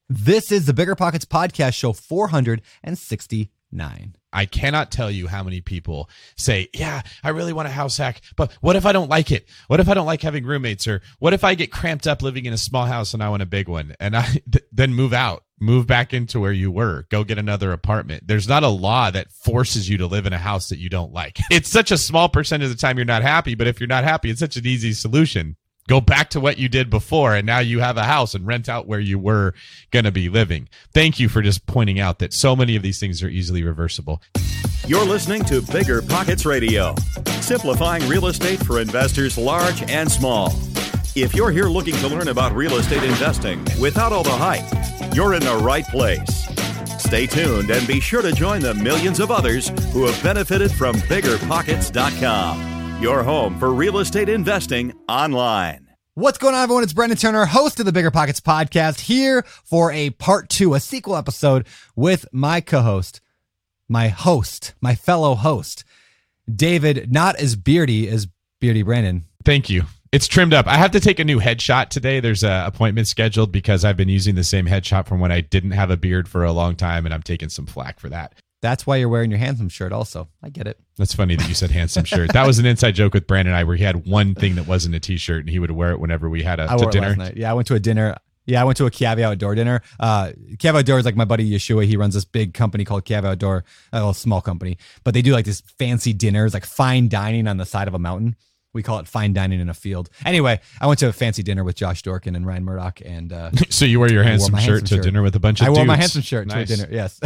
This is the Bigger Pockets Podcast, show 469. I cannot tell you how many people say, yeah, I really want a house hack, but what if I don't like it? What if I don't like having roommates? Or what if I get cramped up living in a small house and I want a big one? And then move out, move back into where you were, go get another apartment. There's not a law that forces you to live in a house that you don't like. It's such a small percentage of the time you're not happy, but if you're not happy, it's such an easy solution. Go back to what you did before, and now you have a house and rent out where you were going to be living. Thank you for just pointing out that so many of these things are easily reversible. You're listening to Bigger Pockets Radio, simplifying real estate for investors large and small. If you're here looking to learn about real estate investing without all the hype, you're in the right place. Stay tuned and be sure to join the millions of others who have benefited from BiggerPockets.com. Your home for real estate investing online. What's going on, everyone? It's Brendan Turner, host of the Bigger Pockets Podcast, here for a part two, a sequel episode with my co-host, my fellow host, David, not as beardy as Beardy Brandon. Thank you. It's trimmed up. I have to take a new headshot today. There's an appointment scheduled because I've been using the same headshot from when I didn't have a beard for a long time, and I'm taking some flack for that. That's why you're wearing your handsome shirt also. I get it. That's funny that you said handsome shirt. That was an inside joke with Brandon and I where he had one thing that wasn't a t-shirt and he would wear it whenever we had I wore dinner. It last night. Yeah, I went to a dinner. Yeah, I went to a Kiavi Outdoor dinner. Kiavi Outdoor is like my buddy Yeshua. He runs this big company called Kiavi Outdoor, a small company. But they do like this fancy dinners, like fine dining on the side of a mountain. We call it fine dining in a field. Anyway, I went to a fancy dinner with Josh Dorkin and Ryan Murdoch. And so you wear your handsome shirt to dinner with a bunch of dudes? I wore my handsome shirt to a dinner, yes.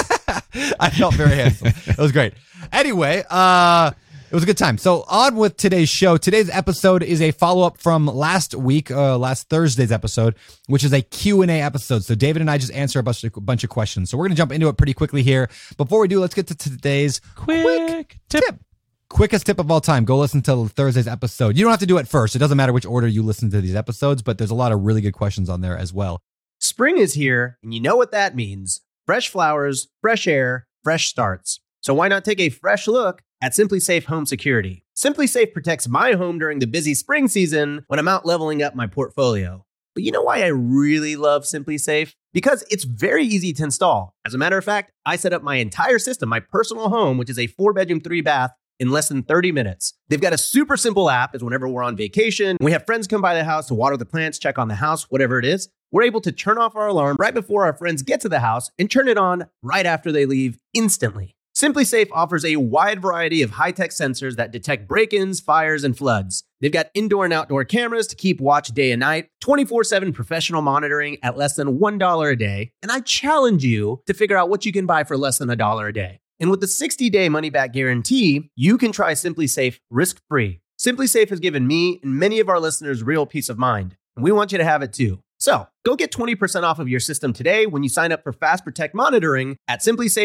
I felt very handsome. It was great. Anyway, it was a good time. So on with today's show. Today's episode is a follow-up from last week, last Thursday's episode, which is a Q&A episode. So David and I just answer a bunch of questions. So we're going to jump into it pretty quickly here. Before we do, let's get to today's quick tip. Quickest tip of all time. Go listen to Thursday's episode. You don't have to do it first. It doesn't matter which order you listen to these episodes, but there's a lot of really good questions on there as well. Spring is here, and you know what that means. Fresh flowers, fresh air, fresh starts. So why not take a fresh look at SimpliSafe Home Security? SimpliSafe protects my home during the busy spring season when I'm out leveling up my portfolio. But you know why I really love SimpliSafe? Because it's very easy to install. As a matter of fact, I set up my entire system, my personal home, which is a 4-bedroom, 3-bath, in less than 30 minutes. They've got a super simple app as whenever we're on vacation, we have friends come by the house to water the plants, check on the house, whatever it is. We're able to turn off our alarm right before our friends get to the house and turn it on right after they leave instantly. SimpliSafe offers a wide variety of high-tech sensors that detect break-ins, fires, and floods. They've got indoor and outdoor cameras to keep watch day and night, 24/7 professional monitoring at less than $1 a day. And I challenge you to figure out what you can buy for less than $1 a day. And with the 60-day money-back guarantee, you can try SimpliSafe risk-free. SimpliSafe has given me and many of our listeners real peace of mind, and we want you to have it too. So go get 20% off of your system today when you sign up for Fast Protect monitoring at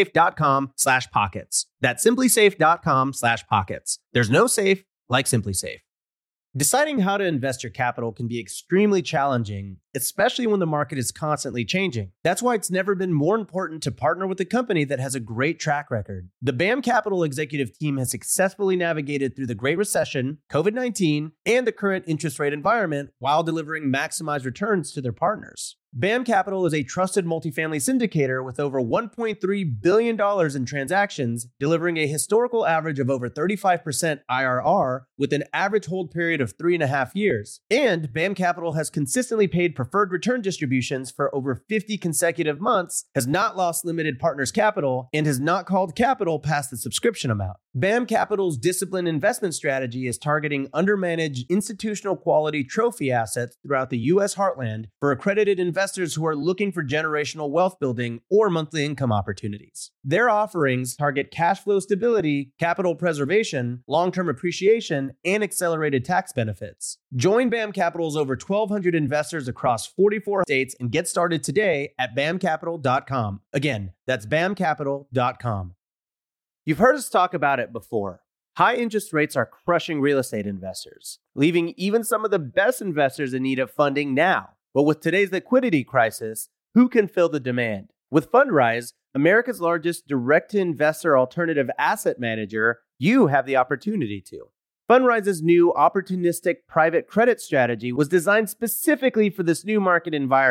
simplisafe.com/pockets. That's simplisafe.com/pockets. There's no safe like SimpliSafe. Deciding how to invest your capital can be extremely challenging, especially when the market is constantly changing. That's why it's never been more important to partner with a company that has a great track record. The BAM Capital executive team has successfully navigated through the Great Recession, COVID-19, and the current interest rate environment while delivering maximized returns to their partners. BAM Capital is a trusted multifamily syndicator with over $1.3 billion in transactions, delivering a historical average of over 35% IRR with an average hold period of 3.5 years. And BAM Capital has consistently paid preferred return distributions for over 50 consecutive months, has not lost limited partners capital, and has not called capital past the subscription amount. BAM Capital's disciplined investment strategy is targeting undermanaged institutional quality trophy assets throughout the U.S. heartland for accredited investors who are looking for generational wealth building or monthly income opportunities. Their offerings target cash flow stability, capital preservation, long-term appreciation, and accelerated tax benefits. Join BAM Capital's over 1,200 investors across 44 states and get started today at bamcapital.com. Again, that's bamcapital.com. You've heard us talk about it before. High interest rates are crushing real estate investors, leaving even some of the best investors in need of funding now. But with today's liquidity crisis, who can fill the demand? With Fundrise, America's largest direct-to-investor alternative asset manager, you have the opportunity to. Fundrise's new opportunistic private credit strategy was designed specifically for this new market environment.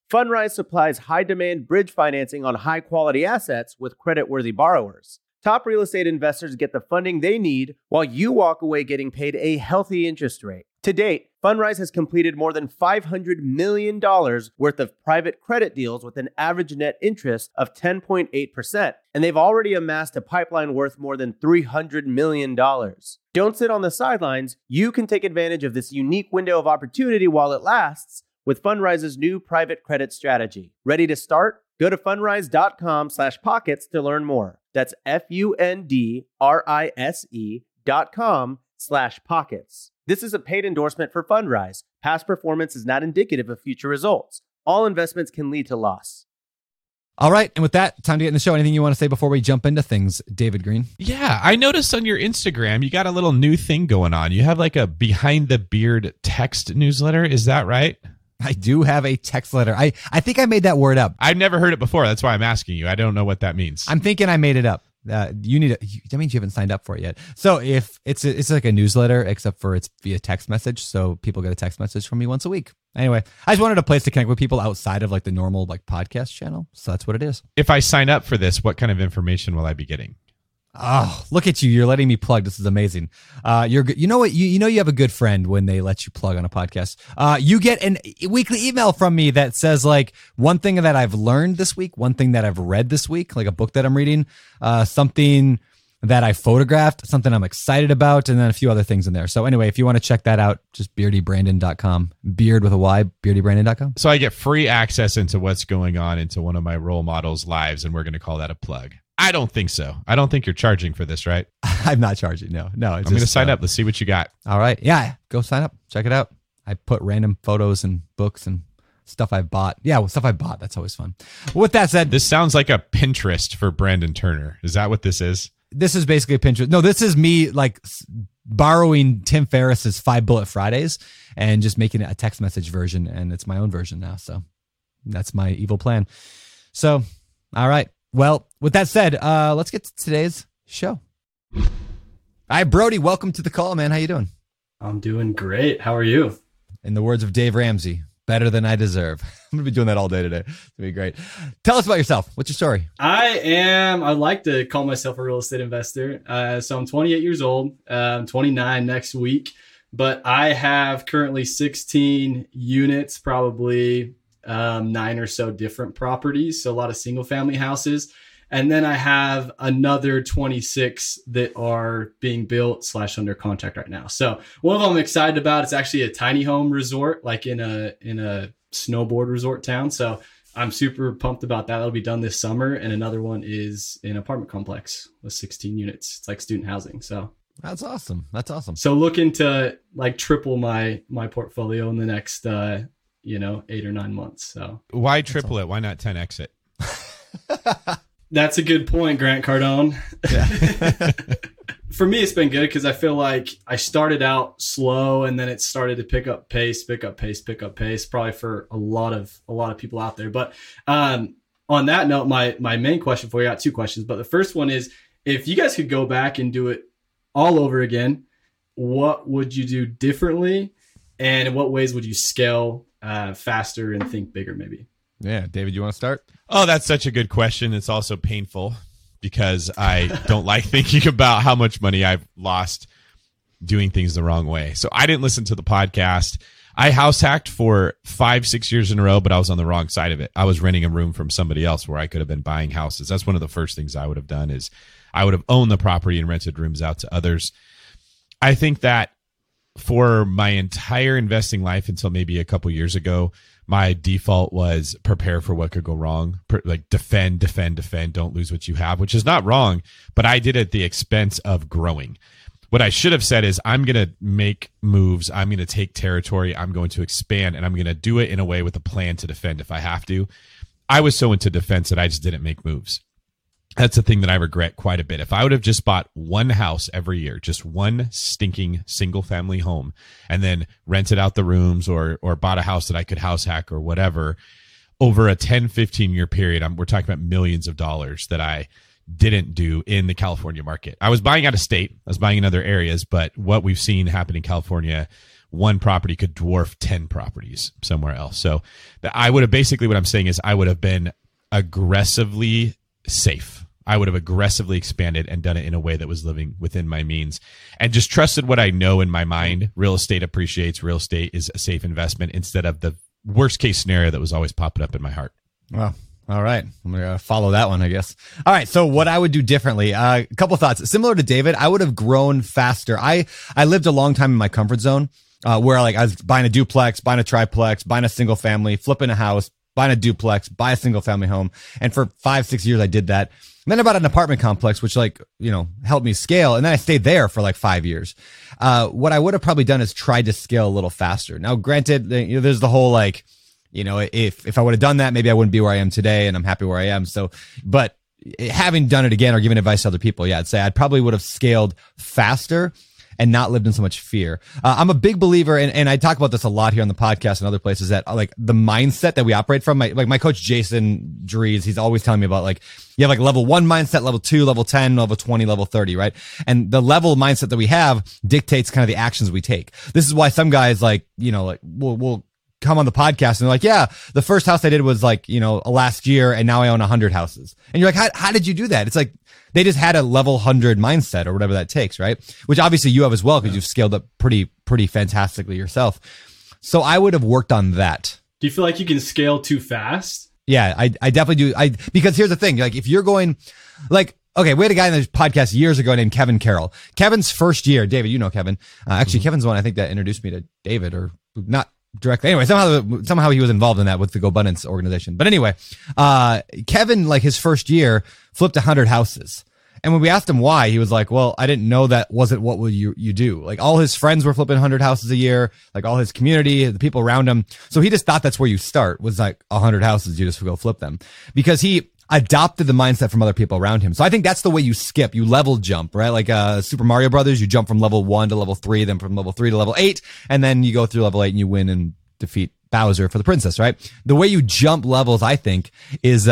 Fundrise supplies high-demand bridge financing on high-quality assets with credit-worthy borrowers. Top real estate investors get the funding they need while you walk away getting paid a healthy interest rate. To date, Fundrise has completed more than $500 million worth of private credit deals with an average net interest of 10.8%, and they've already amassed a pipeline worth more than $300 million. Don't sit on the sidelines. You can take advantage of this unique window of opportunity while it lasts with Fundrise's new private credit strategy. Ready to start? Go to fundrise.com/pockets to learn more. That's fundrise.com/pockets. This is a paid endorsement for Fundrise. Past performance is not indicative of future results. All investments can lead to loss. All right. And with that, time to get in the show. Anything you want to say before we jump into things, David Green? Yeah, I noticed on your Instagram, you got a little new thing going on. You have like a Behind the Beard text newsletter. Is that right? I do have a text letter. I think I made that word up. I've never heard it before. That's why I'm asking you. I don't know what that means. I'm thinking I made it up. That means you haven't signed up for it yet. So if it's like a newsletter, except for it's via text message. So people get a text message from me once a week. Anyway, I just wanted a place to connect with people outside of like the normal like podcast channel. So that's what it is. If I sign up for this, what kind of information will I be getting? Oh, look at you. You're letting me plug. This is amazing. You know what? You have a good friend when they let you plug on a podcast. You get a weekly email from me that says like one thing that I've learned this week, one thing that I've read this week, like a book that I'm reading, something that I photographed, something I'm excited about, and then a few other things in there. So anyway, if you want to check that out, just beardybrandon.com, beard with a Y, beardybrandon.com. So I get free access into what's going on into one of my role models' lives, and we're going to call that a plug. I don't think so. I don't think you're charging for this, right? I'm not charging. No. I'm going to sign up. Let's see what you got. All right. Yeah. Go sign up. Check it out. I put random photos and books and stuff I've bought. Yeah. Stuff I bought. That's always fun. With that said, this sounds like a Pinterest for Brandon Turner. Is that what this is? This is basically a Pinterest. No, this is me like borrowing Tim Ferriss's 5 Bullet Fridays and just making it a text message version. And it's my own version now. So that's my evil plan. So, all right. Well, with that said, let's get to today's show. All right, Brody, welcome to the call, man. How you doing? I'm doing great. How are you? In the words of Dave Ramsey, better than I deserve. I'm going to be doing that all day today. It's going to be great. Tell us about yourself. What's your story? I like to call myself a real estate investor. So I'm 28 years old, 29 next week, but I have currently 16 units, probably 9 or so different properties. So a lot of single family houses. And then I have another 26 that are being built / under contract right now. So one of them I'm excited about. It's actually a tiny home resort, like in a snowboard resort town. So I'm super pumped about that. That'll be done this summer. And another one is an apartment complex with 16 units. It's like student housing. So that's awesome. That's awesome. So looking to like triple my portfolio in the next 8 or 9 months. So why triple it? Why not 10x it? That's a good point, Grant Cardone. Yeah. For me, it's been good because I feel like I started out slow and then it started to pick up pace, probably for a lot of people out there. But on that note, my main question for you, I got 2 questions. But the first one is, if you guys could go back and do it all over again, what would you do differently? And in what ways would you scale faster and think bigger maybe? Yeah. David, you want to start? Oh, that's such a good question. It's also painful because I don't like thinking about how much money I've lost doing things the wrong way. So I didn't listen to the podcast. I house hacked for 5-6 years in a row, but I was on the wrong side of it. I was renting a room from somebody else where I could have been buying houses. That's one of the first things I would have done is I would have owned the property and rented rooms out to others. I think that for my entire investing life until maybe a couple years ago, my default was prepare for what could go wrong, like defend, don't lose what you have, which is not wrong, but I did it at the expense of growing. What I should have said is I'm going to make moves. I'm going to take territory. I'm going to expand, and I'm going to do it in a way with a plan to defend if I have to. I was so into defense that I just didn't make moves. That's the thing that I regret quite a bit. If I would have just bought one house every year, just one stinking single family home, and then rented out the rooms or bought a house that I could house hack or whatever over a 10, 15 year period, we're talking about millions of dollars that I didn't do in the California market. I was buying out of state. I was buying in other areas, but what we've seen happen in California one property could dwarf 10 properties somewhere else. So I would have basically, what I'm saying is I would have been aggressively safe. I would have aggressively expanded and done it in a way that was living within my means and just trusted what I know in my mind. Real estate appreciates. Real estate is a safe investment instead of the worst case scenario that was always popping up in my heart. Wow. All right. I'm going to follow that one, I guess. All right. So what I would do differently, a couple thoughts. Similar to David, I would have grown faster. I lived a long time in my comfort zone, where like I was buying a duplex, buying a triplex, buying a single family, flipping a house, buying a duplex, buy a single family home. And for 5-6 years, I did that. And then I bought an apartment complex, which like, helped me scale. And then I stayed there for like 5 years. What I would have probably done is tried to scale a little faster. Now, granted, there's the whole like, if I would have done that, maybe I wouldn't be where I am today, and I'm happy where I am. So, but having done it again or giving advice to other people, yeah, I'd say I probably would have scaled faster and not lived in so much fear. I'm a big believer, and I talk about this a lot here on the podcast and other places, that like the mindset that we operate from. My coach Jason Dries, he's always telling me about like you have like level 1 mindset, level 2, level 10, level 20, level 30, right? And the level mindset that we have dictates kind of the actions we take. This is why some guys like will come on the podcast and they're like, yeah, the first house I did was like, last year, and now I own 100 houses. And you're like, how did you do that? It's like, they just had a level 100 mindset or whatever that takes, right? Which obviously you have as well, because you've scaled up pretty fantastically yourself. So I would have worked on that. Do you feel like you can scale too fast? Yeah, I definitely do. Because here's the thing, like if you're going like, okay, we had a guy in this podcast years ago named Kevin Carroll. Kevin's first year, David, you know Kevin. Actually, Kevin's the one I think that introduced me to David, or not directly. Anyway, somehow he was involved in that with the GoBundance organization. But anyway, Kevin, like his first year, flipped 100 houses. And when we asked him why, he was like, well, I didn't know that wasn't what would you do. Like all his friends were flipping 100 houses a year, like all his community, the people around him. So he just thought that's where you start, was like 100 houses. You just go flip them, because he adopted the mindset from other people around him. So I think that's the way you skip. You level jump, right? Like Super Mario Brothers, you jump from level 1 to level 3, then from level 3 to level 8, and then you go through level 8 and you win and defeat Bowser for the princess, right? The way you jump levels, I think, is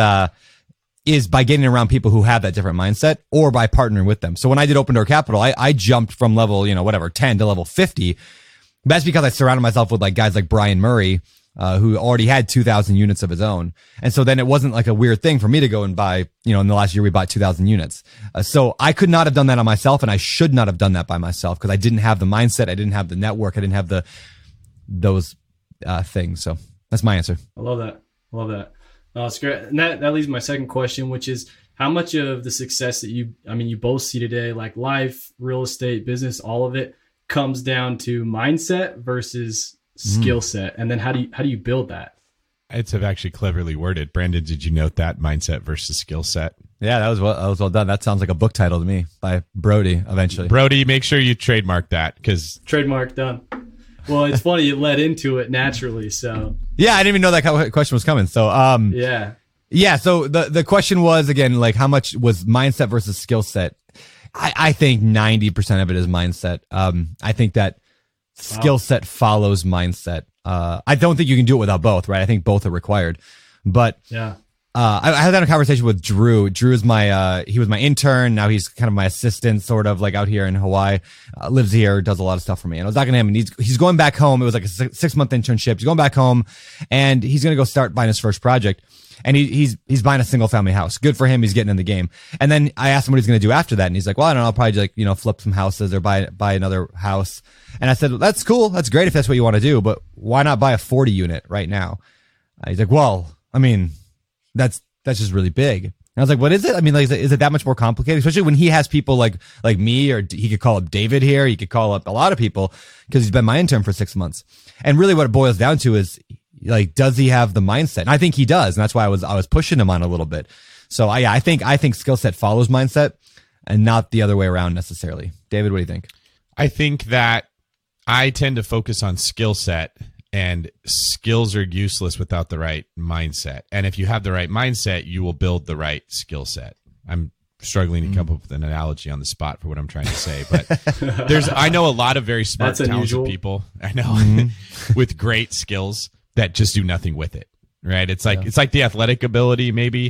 by getting around people who have that different mindset, or by partnering with them. So when I did Open Door Capital, I jumped from level, 10 to level 50. That's because I surrounded myself with like guys like Brian Murray, who already had 2,000 units of his own. And so then it wasn't like a weird thing for me to go and buy, in the last year we bought 2,000 units. So I could not have done that on myself, and I should not have done that by myself, because I didn't have the mindset. I didn't have the network. I didn't have those things. So that's my answer. I love that. No, it's great. And that leads to my second question, which is how much of the success that you both see today, like life, real estate, business, all of it comes down to mindset versus skill set. And then how do you build that? It's actually cleverly worded. Brandon, did you note that, mindset versus skill set? Yeah, that was well done. That sounds like a book title to me, by Brody eventually. Brody, make sure you trademark that, because trademark done. Well, it's funny, it led into it naturally. So yeah, I didn't even know that question was coming. So yeah. So the question was, again, like how much was mindset versus skill set? I think 90% of it is mindset. I think that skill set follows mindset. I don't think you can do it without both, right? I think both are required. But yeah. I had that conversation with Drew. Drew is he was my intern. Now he's kind of my assistant, sort of like out here in Hawaii, lives here, does a lot of stuff for me. And I was talking to him, and he's going back home. It was like a 6-month internship. He's going back home, and he's going to go start buying his first project. And he's buying a single family house. Good for him. He's getting in the game. And then I asked him what he's going to do after that. And he's like, well, I don't know. I'll probably like, flip some houses or buy another house. And I said, well, that's cool. That's great if that's what you want to do, but why not buy a 40 unit right now? He's like, well, I mean, that's just really big. And I was like, what is it? I mean, like, is it that much more complicated? Especially when he has people like me, or he could call up David here. He could call up a lot of people, because he's been my intern for 6 months. And really what it boils down to is, like, does he have the mindset? And I think he does. And that's why I was pushing him on a little bit. So I think skill set follows mindset, and not the other way around necessarily. David, what do you think? I think that I tend to focus on skill set, and skills are useless without the right mindset. And if you have the right mindset, you will build the right skill set. I'm struggling to come up with an analogy on the spot for what I'm trying to say, but I know a lot of very smart, talented people. I know with great skills that just do nothing with it. Right? It's like the athletic ability maybe,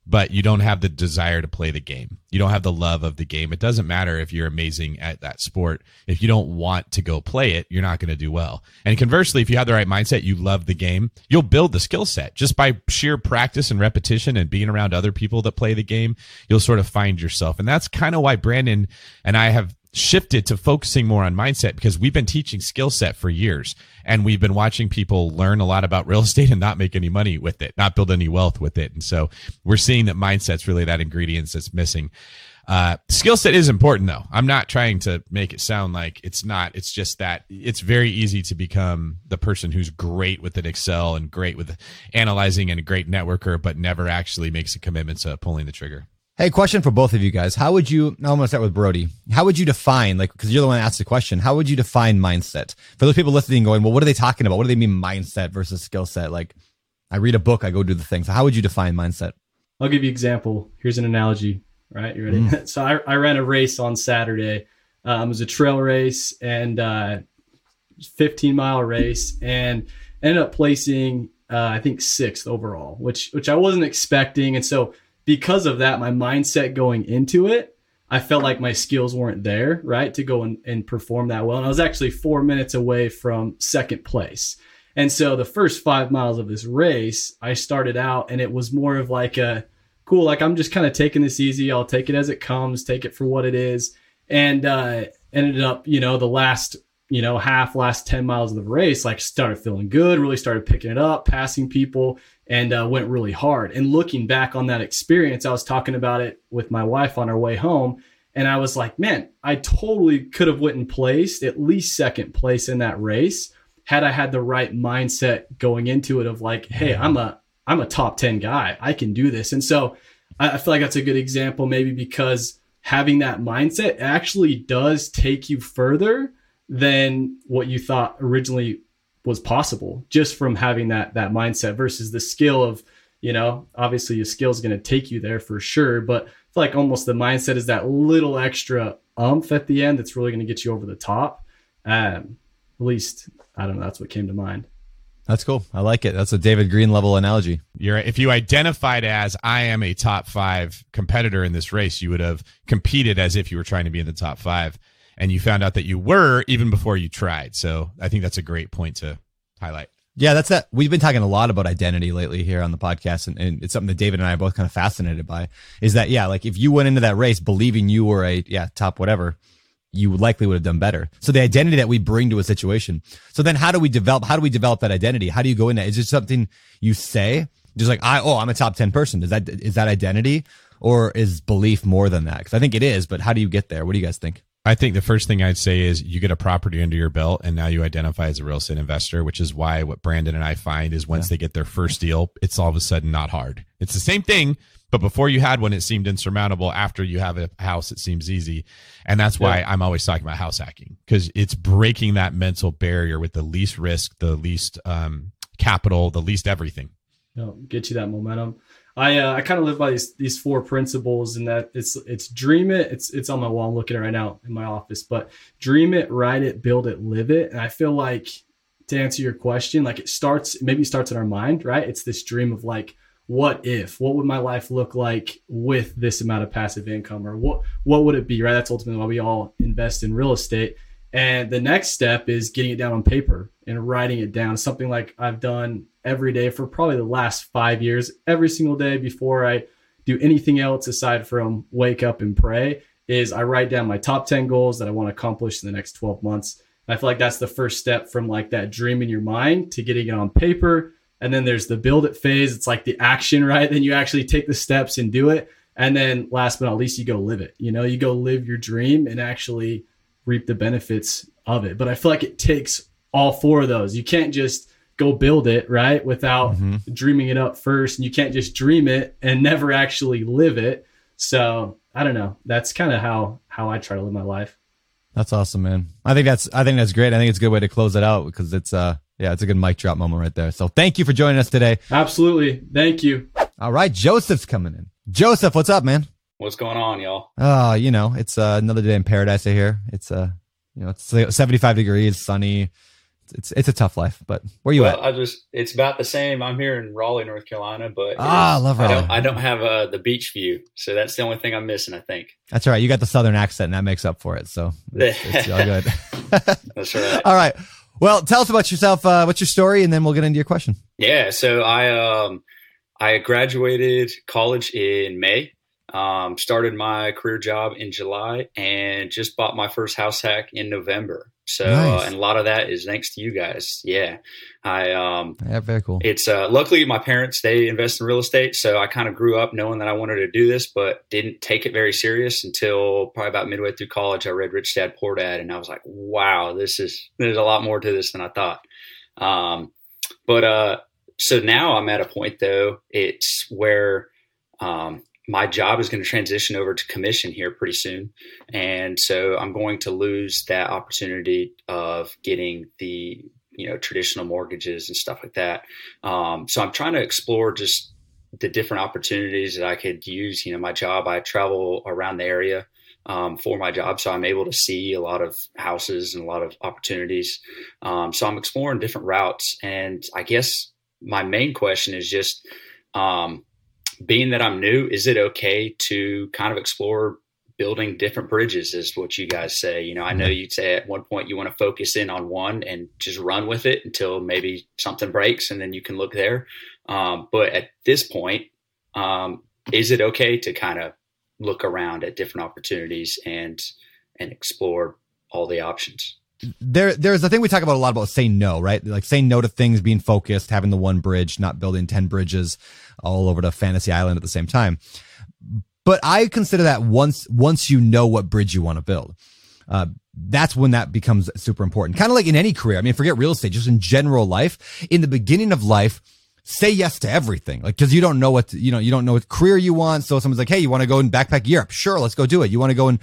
but you don't have the desire to play the game. You don't have the love of the game. It doesn't matter if you're amazing at that sport. If you don't want to go play it, you're not going to do well. And conversely, if you have the right mindset, you love the game, you'll build the skill set just by sheer practice and repetition and being around other people that play the game. You'll sort of find yourself. And that's kind of why Brandon and I have shifted to focusing more on mindset, because we've been teaching skill set for years, and we've been watching people learn a lot about real estate and not make any money with it, not build any wealth with it. And so we're seeing that mindset's really that ingredient that's missing. Skill set is important though. I'm not trying to make it sound like it's not. It's just that it's very easy to become the person who's great with an Excel and great with analyzing and a great networker, but never actually makes a commitment to pulling the trigger. Hey, question for both of you guys. How would you, I'm going to start with Brody. How would you define, like, because you're the one that asked the question, how would you define mindset? For those people listening going, well, what are they talking about? What do they mean mindset versus skill set? Like, I read a book, I go do the thing. So how would you define mindset? I'll give you an example. Here's an analogy. All right, you ready? So I ran a race on Saturday. It was a trail race and 15-mile race, and ended up placing, I think, 6th overall, which I wasn't expecting. And so because of that, my mindset going into it, I felt like my skills weren't there, right, to go and perform that well. And I was actually 4 minutes away from 2nd place. And so the first 5 miles of this race, I started out and it was more of like a cool, like I'm just kind of taking this easy. I'll take it as it comes, take it for what it is. And ended up, the last 10 miles of the race, like started feeling good, really started picking it up, passing people, and went really hard. And looking back on that experience, I was talking about it with my wife on our way home. And I was like, man, I totally could have went and placed at least 2nd place in that race had I had the right mindset going into it of like, hey, I'm a top 10 guy. I can do this. And so I feel like that's a good example, maybe because having that mindset actually does take you further than what you thought originally was possible, just from having that mindset versus the skill of, obviously your skill is going to take you there for sure. But I feel like almost the mindset is that little extra oomph at the end that's really going to get you over the top. At least, I don't know, that's what came to mind. That's cool. I like it. That's a David Green level analogy. If you identified as I am a top 5 competitor in this race, you would have competed as if you were trying to be in the top 5. And you found out that you were even before you tried. So I think that's a great point to highlight. Yeah, that's that. We've been talking a lot about identity lately here on the podcast, and it's something that David and I are both kind of fascinated by. Is that, like if you went into that race believing you were a top whatever, you likely would have done better. So the identity that we bring to a situation. So then how do we develop that identity? How do you go in that? Is it something you say? Just like, I'm a top 10 person. Is that identity, or is belief more than that? Because I think it is, but how do you get there? What do you guys think? I think the first thing I'd say is you get a property under your belt and now you identify as a real estate investor, which is why what Brandon and I find is once they get their first deal, it's all of a sudden not hard. It's the same thing, but before you had one, it seemed insurmountable. After you have a house, it seems easy. And that's why I'm always talking about house hacking, because it's breaking that mental barrier with the least risk, the least capital, the least everything. Get you that momentum. I kind of live by these 4 principles, and that it's dream it. It's on my wall. I'm looking at it right now in my office, but dream it, write it, build it, live it. And I feel like, to answer your question, like it starts in our mind, right? It's this dream of like, what would my life look like with this amount of passive income, or what would it be, right? That's ultimately why we all invest in real estate. And the next step is getting it down on paper and writing it down. Something like I've done every day for probably the last 5 years, every single day before I do anything else aside from wake up and pray, is I write down my top 10 goals that I want to accomplish in the next 12 months. And I feel like that's the first step from like that dream in your mind to getting it on paper. And then there's the build it phase. It's like the action, right? Then you actually take the steps and do it. And then last but not least, you go live it. You go live your dream and actually reap the benefits of it. But I feel like it takes all 4 of those. You can't just go build it, right, without dreaming it up first. And you can't just dream it and never actually live it. So I don't know. That's kind of how I try to live my life. That's awesome, man. I think that's great. I think it's a good way to close it out, because it's a good mic drop moment right there. So thank you for joining us today. Absolutely. Thank you. All right. Joseph's coming in. Joseph, what's up, man? What's going on, y'all? It's another day in paradise. I hear it's it's 75 degrees, sunny, It's a tough life, but where you at? It's about the same. I'm here in Raleigh, North Carolina, but I love Raleigh. I don't have the beach view, so that's the only thing I'm missing, I think. That's all right. You got the Southern accent, and that makes up for it. So it's all good. That's right. All right. Well, tell us about yourself. What's your story, and then we'll get into your question. Yeah. So I graduated college in May. Started my career job in July, and just bought my first house hack in November. So, nice. And a lot of that is thanks to you guys. Yeah. Yeah, very cool. It's, luckily my parents, they invest in real estate. So I kind of grew up knowing that I wanted to do this, but didn't take it very serious until probably about midway through college. I read Rich Dad Poor Dad, and I was like, wow, there's a lot more to this than I thought. So now I'm at a point though, it's where, my job is going to transition over to commission here pretty soon. And so I'm going to lose that opportunity of getting the, traditional mortgages and stuff like that. So I'm trying to explore just the different opportunities that I could use. My job, I travel around the area for my job. So I'm able to see a lot of houses and a lot of opportunities. So I'm exploring different routes. And I guess my main question is just, being that I'm new, is it okay to kind of explore building different bridges is what you guys say? I know you'd say at one point you want to focus in on one and just run with it until maybe something breaks and then you can look there. But at this point, is it okay to kind of look around at different opportunities and explore all the options? There's a thing we talk about a lot about saying no, right? Like saying no to things, being focused, having the one bridge, not building 10 bridges all over the fantasy island at the same time. But I consider that once you know what bridge you want to build, that's when that becomes super important. Kind of like in any career. I mean, forget real estate, just in general life. In the beginning of life, say yes to everything. Like, cause you don't know you don't know what career you want. So someone's like, hey, you want to go and backpack Europe? Sure. Let's go do it. You want to go and,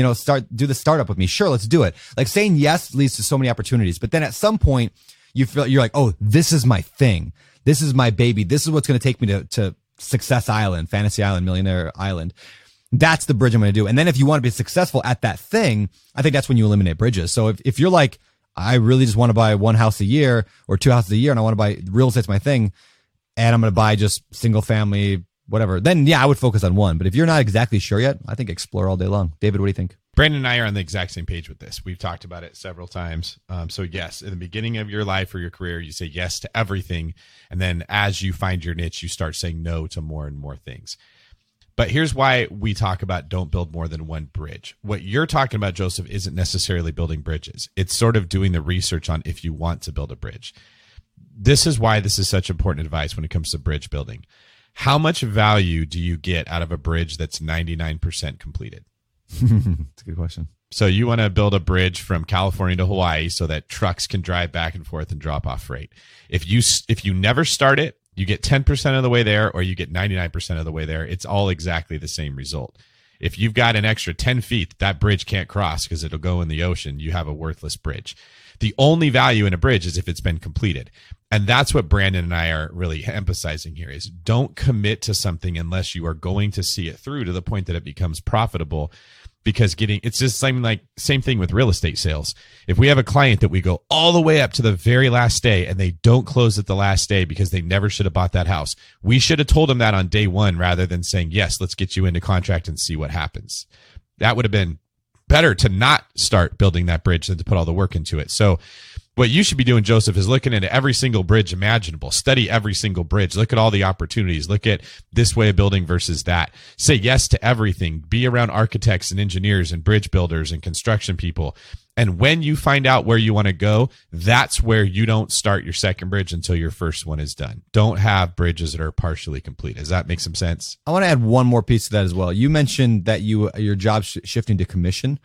do the startup with me? Sure. Let's do it. Like saying yes leads to so many opportunities. But then at some point you feel you're like, oh, this is my thing. This is my baby. This is what's going to take me to Success Island, Fantasy Island, Millionaire Island. That's the bridge I'm going to do. And then if you want to be successful at that thing, I think that's when you eliminate bridges. So if you're like, I really just want to buy one house a year or two houses a year and I want to buy real estate's my thing, and I'm going to buy just single family, whatever, then yeah, I would focus on one. But if you're not exactly sure yet, I think explore all day long. David, what do you think? Brandon and I are on the exact same page with this. We've talked about it several times. So yes, in the beginning of your life or your career, you say yes to everything. And then as you find your niche, you start saying no to more and more things. But here's why we talk about don't build more than one bridge. What you're talking about, Joseph, isn't necessarily building bridges. It's sort of doing the research on if you want to build a bridge. This is why this is such important advice when it comes to bridge building. How much value do you get out of a bridge that's 99% completed? That's a good question. So you want to build a bridge from California to Hawaii so that trucks can drive back and forth and drop off freight. If you never start it, you get 10% of the way there or you get 99% of the way there. It's all exactly the same result. If you've got an extra 10 feet that bridge can't cross because it'll go in the ocean, you have a worthless bridge. The only value in a bridge is if it's been completed. And that's what Brandon and I are really emphasizing here is don't commit to something unless you are going to see it through to the point that it becomes profitable. Because it's just same thing with real estate sales. If we have a client that we go all the way up to the very last day and they don't close at the last day because they never should have bought that house, we should have told them that on day one rather than saying, yes, let's get you into contract and see what happens. That would have been better to not start building that bridge than to put all the work into it. So what you should be doing, Joseph, is looking into every single bridge imaginable. Study every single bridge. Look at all the opportunities. Look at this way of building versus that. Say yes to everything. Be around architects and engineers and bridge builders and construction people. And when you find out where you want to go, that's where you don't start your second bridge until your first one is done. Don't have bridges that are partially complete. Does that make some sense? I want to add one more piece to that as well. You mentioned that your job's shifting to commission.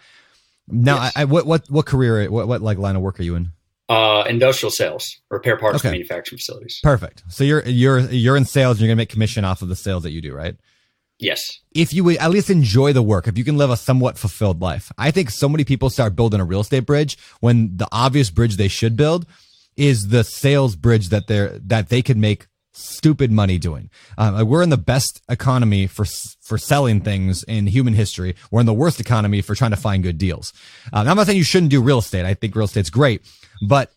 Now, yes. What career, what like line of work are you in? Industrial sales, repair parts for manufacturing facilities. Perfect. So you're in sales and you're going to make commission off of the sales that you do, right? Yes. If you would at least enjoy the work, if you can live a somewhat fulfilled life. I think so many people start building a real estate bridge when the obvious bridge they should build is the sales bridge that they could make stupid money doing. We're in the best economy for selling things in human history. We're in the worst economy for trying to find good deals. I'm not saying you shouldn't do real estate. I think real estate's great, but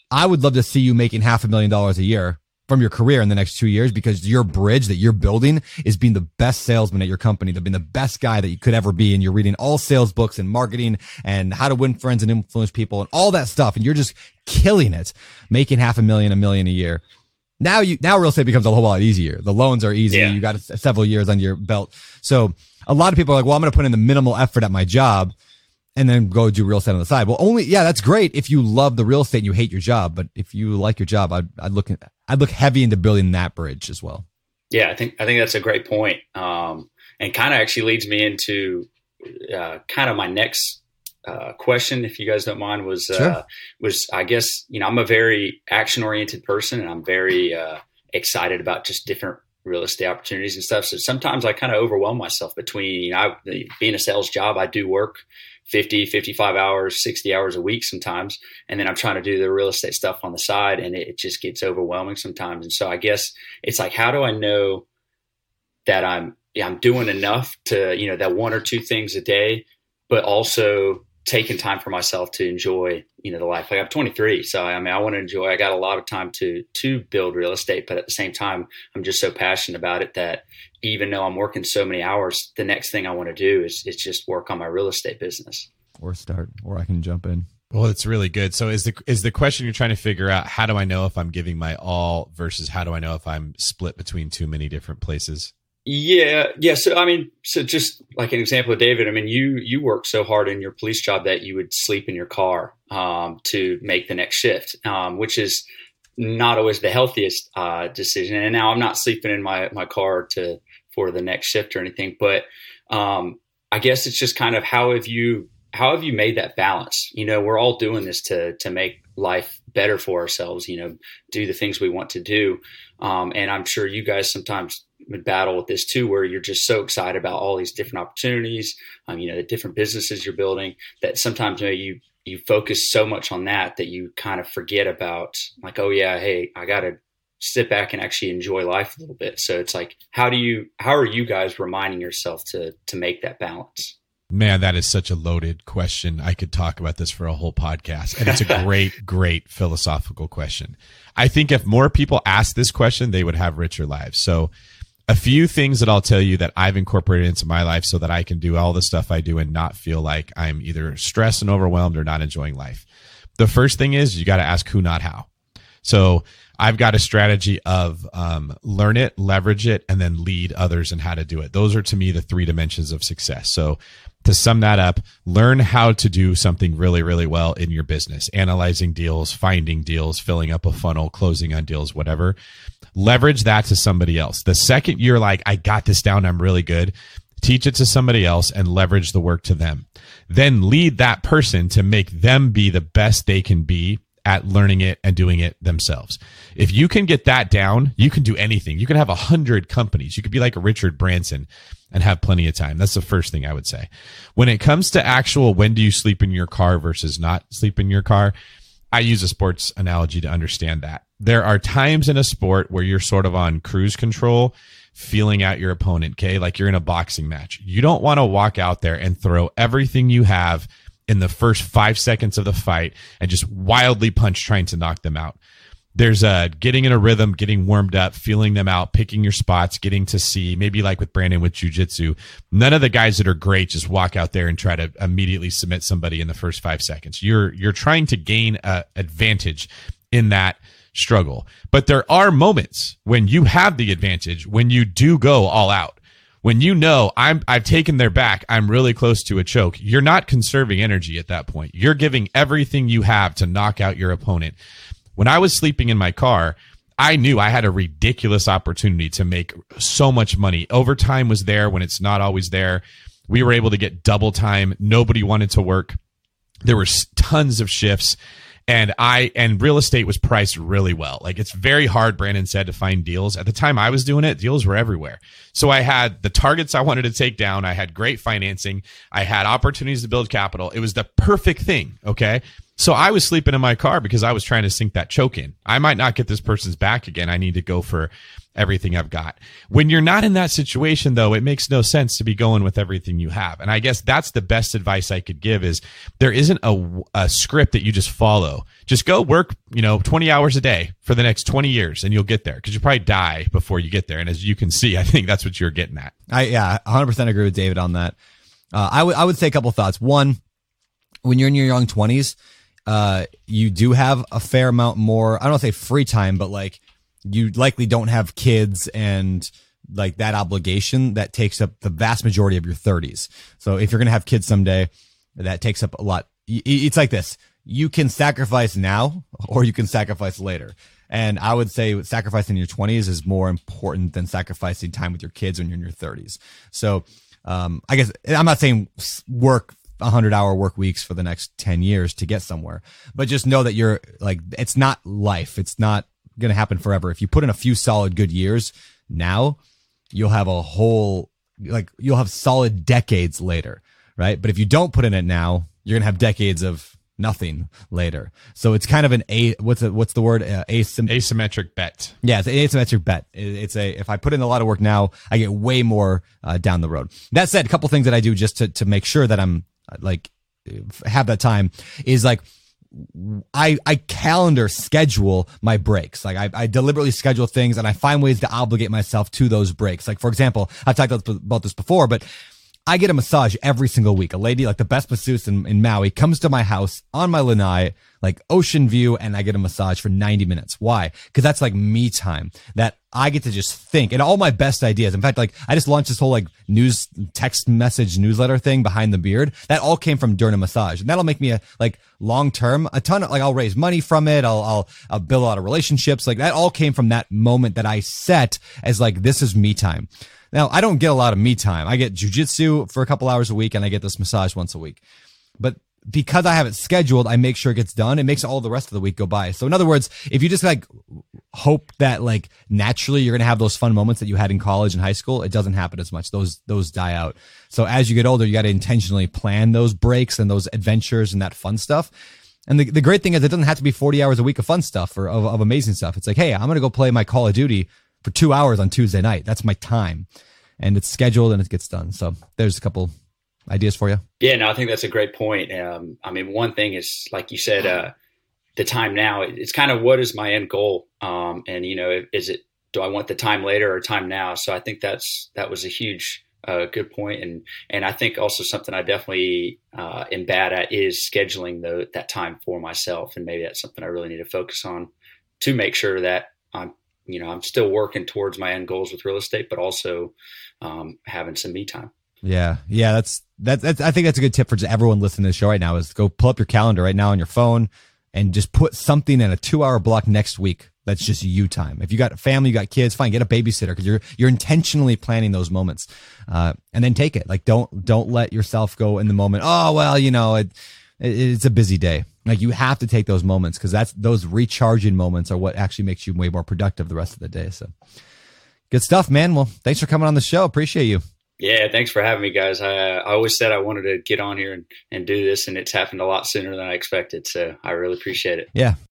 I would love to see you making $500,000 a year from your career in the next 2 years, because your bridge that you're building is being the best salesman at your company, to being the best guy that you could ever be. And you're reading all sales books and marketing and how to win friends and influence people and all that stuff. And you're just killing it, making $500,000, $1 million a year. Now real estate becomes a whole lot easier. The loans are easy. Yeah. You got several years on your belt. So a lot of people are like, well, I'm going to put in the minimal effort at my job and then go do real estate on the side. Well, that's great if you love the real estate and you hate your job. But if you like your job, I'd look heavy into building that bridge as well. Yeah, I think that's a great point. And kind of actually leads me into kind of my next question, if you guys don't mind, was Sure. I guess, I'm a very action oriented person, and I'm very excited about just different real estate opportunities and stuff. So sometimes I kind of overwhelm myself between, being a sales job, I do work 50, 55 hours, 60 hours a week sometimes. And then I'm trying to do the real estate stuff on the side, and it just gets overwhelming sometimes. And so I guess it's like, how do I know that I'm doing enough to, that one or two things a day, but also taking time for myself to enjoy, the life. Like I'm 23. So, I want to enjoy, I got a lot of time to build real estate, but at the same time, I'm just so passionate about it that even though I'm working so many hours, the next thing I want to do is just work on my real estate business. Or I can jump in. Well, it's really good. So is the question you're trying to figure out, how do I know if I'm giving my all versus how do I know if I'm split between too many different places? Yeah. So just like an example of David, you work so hard in your police job that you would sleep in your car to make the next shift, which is not always the healthiest decision. And now I'm not sleeping in my car for the next shift or anything, but I guess it's just kind of how have you made that balance? We're all doing this to make life better for ourselves, do the things we want to do. And I'm sure you guys sometimes would battle with this too, where you're just so excited about all these different opportunities, the different businesses you're building, that sometimes you focus so much on that you kind of forget about like, oh yeah, hey, I got to sit back and actually enjoy life a little bit. So it's like, how are you guys reminding yourself to make that balance? Man, that is such a loaded question. I could talk about this for a whole podcast. And it's a great, great philosophical question. I think if more people asked this question, they would have richer lives. So a few things that I'll tell you that I've incorporated into my life so that I can do all the stuff I do and not feel like I'm either stressed and overwhelmed or not enjoying life. The first thing is you got to ask who, not how. So I've got a strategy of learn it, leverage it, and then lead others in how to do it. Those are, to me, the 3 dimensions of success. So to sum that up, learn how to do something really, really well in your business, analyzing deals, finding deals, filling up a funnel, closing on deals, whatever. Leverage that to somebody else. The second you're like, I got this down, I'm really good, teach it to somebody else and leverage the work to them. Then lead that person to make them be the best they can be at learning it and doing it themselves. If you can get that down, you can do anything. You can have 100 companies. You could be like a Richard Branson and have plenty of time. That's the first thing I would say. When it comes to actual, when do you sleep in your car versus not sleep in your car? I use a sports analogy to understand that. There are times in a sport where you're sort of on cruise control, feeling out your opponent, okay? Like you're in a boxing match. You don't want to walk out there and throw everything you have in the first 5 seconds of the fight and just wildly punch trying to knock them out. There's getting in a rhythm, getting warmed up, feeling them out, picking your spots, getting to see, maybe like with Brandon with jiu-jitsu. None of the guys that are great just walk out there and try to immediately submit somebody in the first 5 seconds. You're trying to gain an advantage in that struggle. But there are moments when you have the advantage, when you do go all out. When you know I've taken their back, I'm really close to a choke. You're not conserving energy at that point. You're giving everything you have to knock out your opponent. When I was sleeping in my car, I knew I had a ridiculous opportunity to make so much money. Overtime was there when it's not always there. We were able to get double time. Nobody wanted to work. There were tons of shifts. And real estate was priced really well. Like it's very hard, Brandon said, to find deals. At the time I was doing it, deals were everywhere. So I had the targets I wanted to take down. I had great financing. I had opportunities to build capital. It was the perfect thing. Okay. So I was sleeping in my car because I was trying to sink that choke in. I might not get this person's back again. I need to go for everything I've got. When you're not in that situation, though, it makes no sense to be going with everything you have. And I guess that's the best advice I could give is there isn't a script that you just follow. Just go work, 20 hours a day for the next 20 years and you'll get there, because you'll probably die before you get there. And as you can see, I think that's what you're getting at. I 100% agree with David on that. I would say a couple thoughts. One, when you're in your young 20s, you do have a fair amount more, I don't want to say free time, but like you likely don't have kids and like that obligation that takes up the vast majority of your 30s. So if you're going to have kids someday, that takes up a lot. It's like this. You can sacrifice now or you can sacrifice later. And I would say sacrificing in your 20s is more important than sacrificing time with your kids when you're in your 30s. So I guess I'm not saying work 100-hour work weeks for the next 10 years to get somewhere, but just know that you're like, it's not life. It's not going to happen forever. If you put in a few solid good years now, you'll have you'll have solid decades later, right? But if you don't put in it now, you're going to have decades of nothing later. So it's kind of what's the word? Asymmetric bet. Yeah, it's an asymmetric bet. If I put in a lot of work now, I get way more down the road. That said, a couple things that I do just to make sure that I'm like have that time is like I calendar schedule my breaks. Like I deliberately schedule things and I find ways to obligate myself to those breaks. Like for example, I've talked about this before, but I get a massage every single week. A lady, like the best masseuse in Maui, comes to my house on my lanai, like ocean view, and I get a massage for 90 minutes. Why? Because that's like me time that I get to just think and all my best ideas. In fact, like I just launched this whole like text message newsletter thing behind the beard. That all came from during a massage, and that'll make me long term a ton of I'll raise money from it. I'll build a lot of relationships. Like that all came from that moment that I set as like this is me time. Now, I don't get a lot of me time. I get jujitsu for a couple hours a week and I get this massage once a week. But because I have it scheduled, I make sure it gets done. It makes all the rest of the week go by. So in other words, if you just like hope that like naturally you're going to have those fun moments that you had in college and high school, it doesn't happen as much. Those die out. So as you get older, you got to intentionally plan those breaks and those adventures and that fun stuff. And the great thing is it doesn't have to be 40 hours a week of fun stuff or of amazing stuff. It's like, hey, I'm going to go play my Call of Duty for 2 hours on Tuesday night. That's my time. And it's scheduled and it gets done. So there's a couple ideas for you. Yeah, no, I think that's a great point. I mean, one thing is, like you said, the time now, it's kind of what is my end goal? And, do I want the time later or time now? So I think that was a huge, good point. And I think also something I definitely am bad at is scheduling that time for myself. And maybe that's something I really need to focus on to make sure that I'm still working towards my end goals with real estate, but also having some me time. Yeah. That's I think that's a good tip for just everyone listening to the show right now is go pull up your calendar right now on your phone and just put something in a 2-hour block next week. That's just you time. If you got family, you got kids, fine, get a babysitter because you're intentionally planning those moments, and then take it. Like don't let yourself go in the moment. Oh well, it's a busy day. Like you have to take those moments because those recharging moments are what actually makes you way more productive the rest of the day. So good stuff, man. Well, thanks for coming on the show. Appreciate you. Yeah, thanks for having me, guys. I always said I wanted to get on here and do this, and it's happened a lot sooner than I expected. So I really appreciate it. Yeah.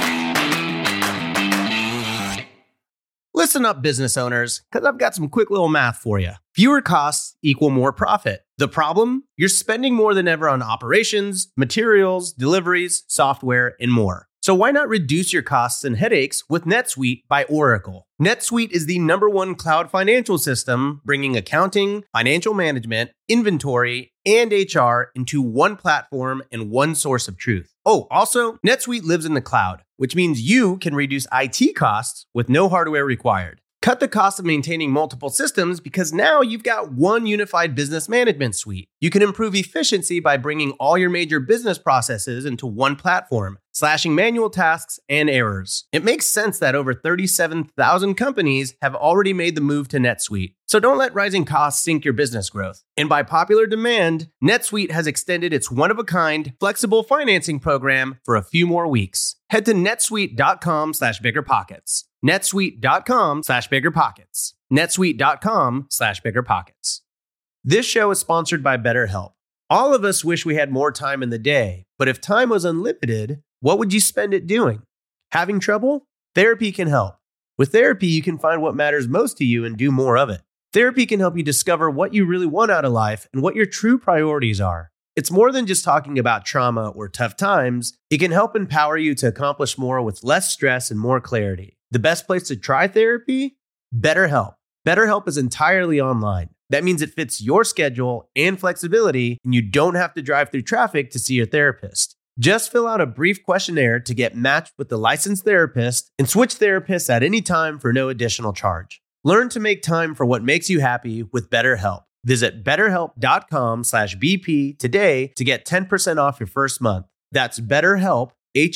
Listen up, business owners, because I've got some quick little math for you. Fewer costs equal more profit. The problem? You're spending more than ever on operations, materials, deliveries, software, and more. So why not reduce your costs and headaches with NetSuite by Oracle? NetSuite is the #1 cloud financial system, bringing accounting, financial management, inventory, and HR into one platform and one source of truth. Oh, also, NetSuite lives in the cloud, which means you can reduce IT costs with no hardware required. Cut the cost of maintaining multiple systems because now you've got one unified business management suite. You can improve efficiency by bringing all your major business processes into one platform, slashing manual tasks and errors. It makes sense that over 37,000 companies have already made the move to NetSuite. So don't let rising costs sink your business growth. And by popular demand, NetSuite has extended its one-of-a-kind, flexible financing program for a few more weeks. Head to netsuite.com/biggerpockets. netsuite.com/biggerpockets. netsuite.com/biggerpockets. This show is sponsored by BetterHelp. All of us wish we had more time in the day, but if time was unlimited, what would you spend it doing? Having trouble? Therapy can help. With therapy, you can find what matters most to you and do more of it. Therapy can help you discover what you really want out of life and what your true priorities are. It's more than just talking about trauma or tough times. It can help empower you to accomplish more with less stress and more clarity. The best place to try therapy? BetterHelp. BetterHelp is entirely online. That means it fits your schedule and flexibility, and you don't have to drive through traffic to see your therapist. Just fill out a brief questionnaire to get matched with the licensed therapist and switch therapists at any time for no additional charge. Learn to make time for what makes you happy with BetterHelp. Visit betterhelp.com/BP today to get 10% off your first month. That's BetterHelp,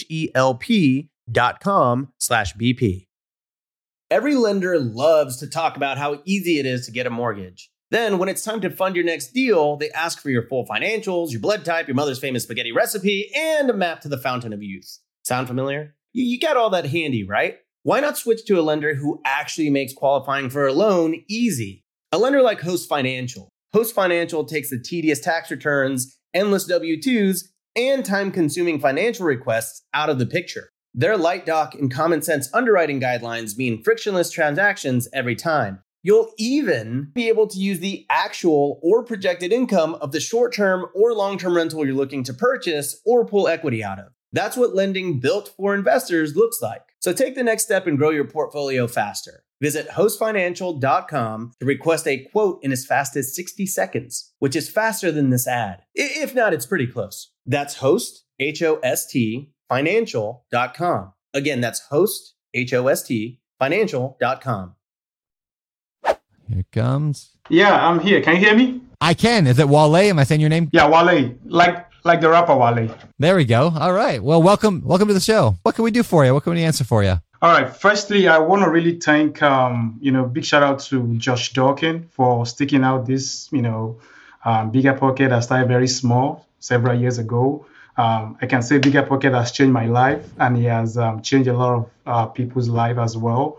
HELP.com/BP. Every lender loves to talk about how easy it is to get a mortgage. Then, when it's time to fund your next deal, they ask for your full financials, your blood type, your mother's famous spaghetti recipe, and a map to the fountain of youth. Sound familiar? You got all that handy, right? Why not switch to a lender who actually makes qualifying for a loan easy? A lender like Host Financial. Host Financial takes the tedious tax returns, endless W-2s, and time-consuming financial requests out of the picture. Their light doc and common sense underwriting guidelines mean frictionless transactions every time. You'll even be able to use the actual or projected income of the short-term or long-term rental you're looking to purchase or pull equity out of. That's what lending built for investors looks like. So take the next step and grow your portfolio faster. Visit hostfinancial.com to request a quote in as fast as 60 seconds, which is faster than this ad. If not, it's pretty close. That's host, H-O-S-T, financial.com. Again, that's host, H-O-S-T, financial.com. Here it comes. Yeah, I'm here. Can you hear me? I can. Is it Wale? Am I saying your name? Yeah, Wale. Like the rapper Wale. There we go. All right. Well, welcome to the show. What can we do for you? What can we answer for you? All right. Firstly, I want to really thank, big shout out to Josh Dawkins for sticking out this, Bigger Pocket that started very small several years ago. I can say Bigger Pocket has changed my life, and he has changed a lot of people's life as well.